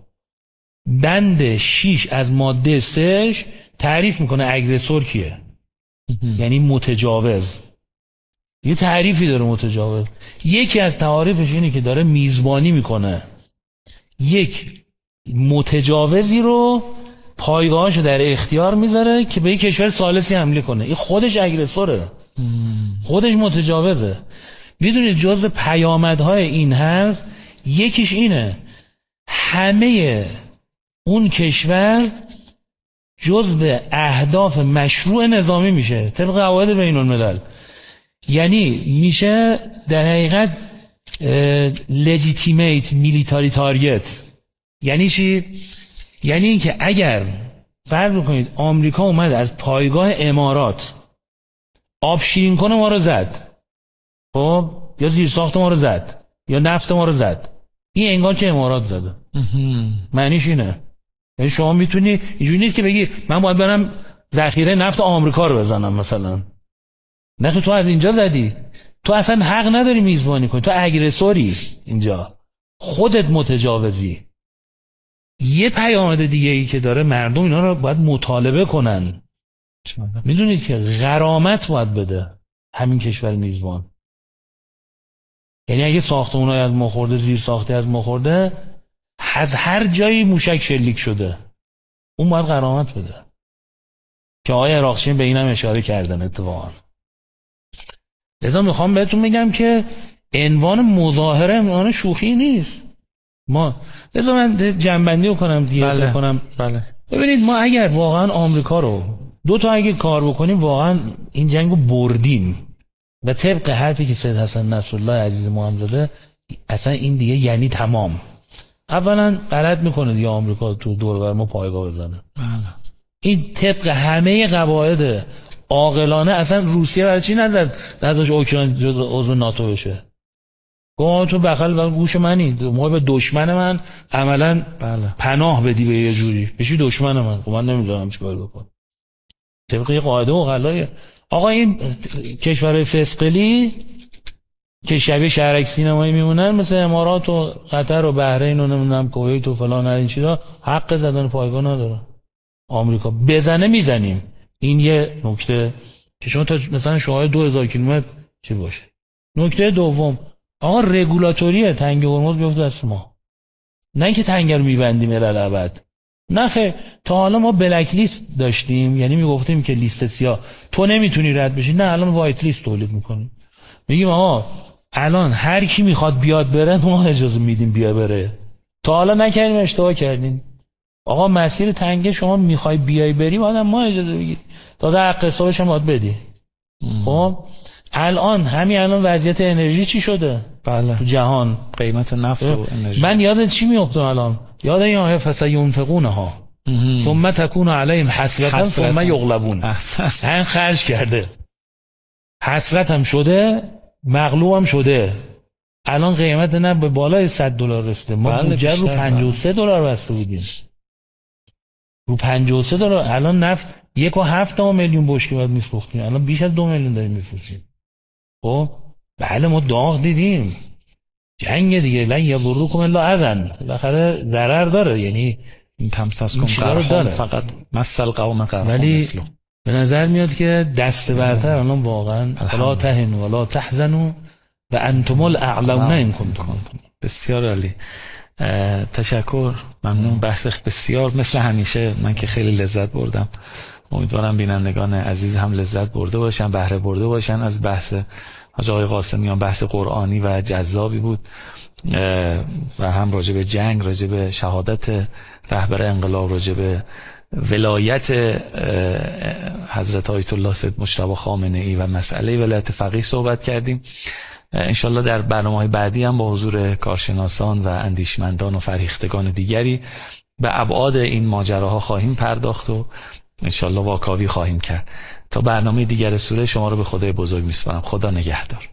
بند شش از ماده سه تعریف میکنه اگریسور کیه یعنی متجاوز. یه تعریفی داره متجاوز. یکی از تعاریفش اینه که داره میزبانی میکنه، یک متجاوزی رو پایگاهاشو در اختیار میذاره که به یک کشور ثالثی حمله کنه. این خودش اگریسوره، خودش متجاوزه. میدونید جزء پیامدهای این حرف یکیش اینه همه اون کشور جزء اهداف مشروع نظامی میشه طبق قواعد بین الملل، یعنی میشه در حقیقت لجیتیمیت میلیتاری تارگت. یعنی چی؟ یعنی اینکه اگر فرض بکنید آمریکا اومد از پایگاه امارات آب شیرین کنه ما رو زد، خب یا زیر ساخت ما رو زد یا نفت ما رو زد، این انگار که امارات زده. معنیش اینه یعنی شما میتونی اینجوری نیست که بگی من باید برم ذخیره نفت آمریکا رو بزنم مثلا، نه تو از اینجا زدی، تو اصلا حق نداری میزبانی کنی، تو اگریسوری، اینجا خودت متجاوزی. یه پیامد دیگه ای که داره مردم اینا رو باید مطالبه کنن. میدونید که غرامت باید بده همین کشور میزبان، یعنی اگه ساختمونای از ما خورده، زیر ساختی از ما خورده، از هر جایی موشک شلیک شده اون باید غرامت بده که آقای عراقچی به اینم اشاره کردن اتفاقا. لذا میخوام بهتون بگم که عنوان مظاهره عنوان شوخی نیست. ما لذا من جنبندی کنم دیگه بله. کنم بله. ببینید ما اگر واقعا آمریکا رو دو تا اگه کار بکنیم واقعا این جنگو بردیم و طبق حرفی که سید حسن نصرالله عزیز ما هم زده اصلا این دیگه یعنی تمام. اولا غلط میکنه دیگه آمریکا تو دور بر ما پایگاه بزنه. بله. این طبق همه قواعد عاقلانه اصلا روسیه برای چی نزد نذاش اوکراین جزء عضو ناتو بشه؟ گفت تو بغل و گوش منی، ما به دشمن من عملا بله. پناه بدی به یه جوری بشی دشمن من، خب من نمیذارم چیکار بکنم. طبق یه قاعده عقلایه. آقا این کشورهای فسقلی که شبیه شهرک سینمایی میمونن مثل امارات و قطر و بحرین و نمیدونم کویت و فلان این چیزا حق زدن پایگاه نداره. آمریکا بزنه میزنیم. این یه نکته که شما تا مثلا شماره دو هزار کیلومتر چی باشه. نکته دوم آقا رگولاتوری تنگ هرمز بیفته دست ما، نه اینکه تنگ رو میبندیم الی الابد. نه خیر، تا حالا ما بلک لیست داشتیم، یعنی میگفتیم که لیست سیاه تو نمیتونی رد بشی، نه الان وایت لیست تولید میکنیم، میگیم آقا الان هر کی میخواد بیاد بره ما اجازه میدیم بیا بره. تا حالا نکردیم، اشتباه کردیم. آقا مسیر تنگه شما میخوای بیای بری بعدم ما اجازه بگیر، داده حق حسابش هم باید بدی. خب الان همین الان وضعیت انرژی چی شده؟ بله. تو جهان قیمت نفت و انرژی. من یاد چی میافتم الان؟ یاد این آیه فسینفقونها ثم تکون علیهم حسرتا ثم یغلبون. احسن. هم خرج کرده، حسرت هم شده، مغلوب هم شده. الان قیمت نه به بالای صد دلار رسیده. ما بله بودجه رو پنجاه و سه دلار بسته بودیم، رو پنجاه و سه دلار. الان نفت یک و هفت میلیون بشکه باید میفروختیم، الان بیش از دو میلیون داریم میفروشیم. خب بله ما داغ دیدیم، جنگ دیگه، لن یضرکم الا اذى، بالاخره ضرر داره. یعنی این تمسسکم قرحان فقط مثل قوم قرحان. ولی مثلو. به نظر میاد که دست برتر الان واقعا لا تهنوا ولا تحزنوا و انتم الاعلون ان کنتم. بسیار عالی، تشکر، ممنون. بحث بسیار مثل همیشه من که خیلی لذت بردم، امیدوارم بینندگان عزیز هم لذت برده باشن، بهره برده باشن از بحث حاج آقای قاسمیان. بحث قرآنی و جذابی بود و هم راجع به جنگ، راجع به شهادت رهبر انقلاب، راجع به ولایت حضرت آیت الله سید مجتبی خامنه ای و مسئله ولایت فقیه صحبت کردیم. انشالله در برنامه‌های بعدی هم با حضور کارشناسان و اندیشمندان و فرهیختگان دیگری به ابعاد این ماجراها خواهیم پرداخت و انشالله واکاوی خواهیم کرد. تا برنامه دیگر سوره شما رو به خدای بزرگ میسپارم. خدا نگهدار.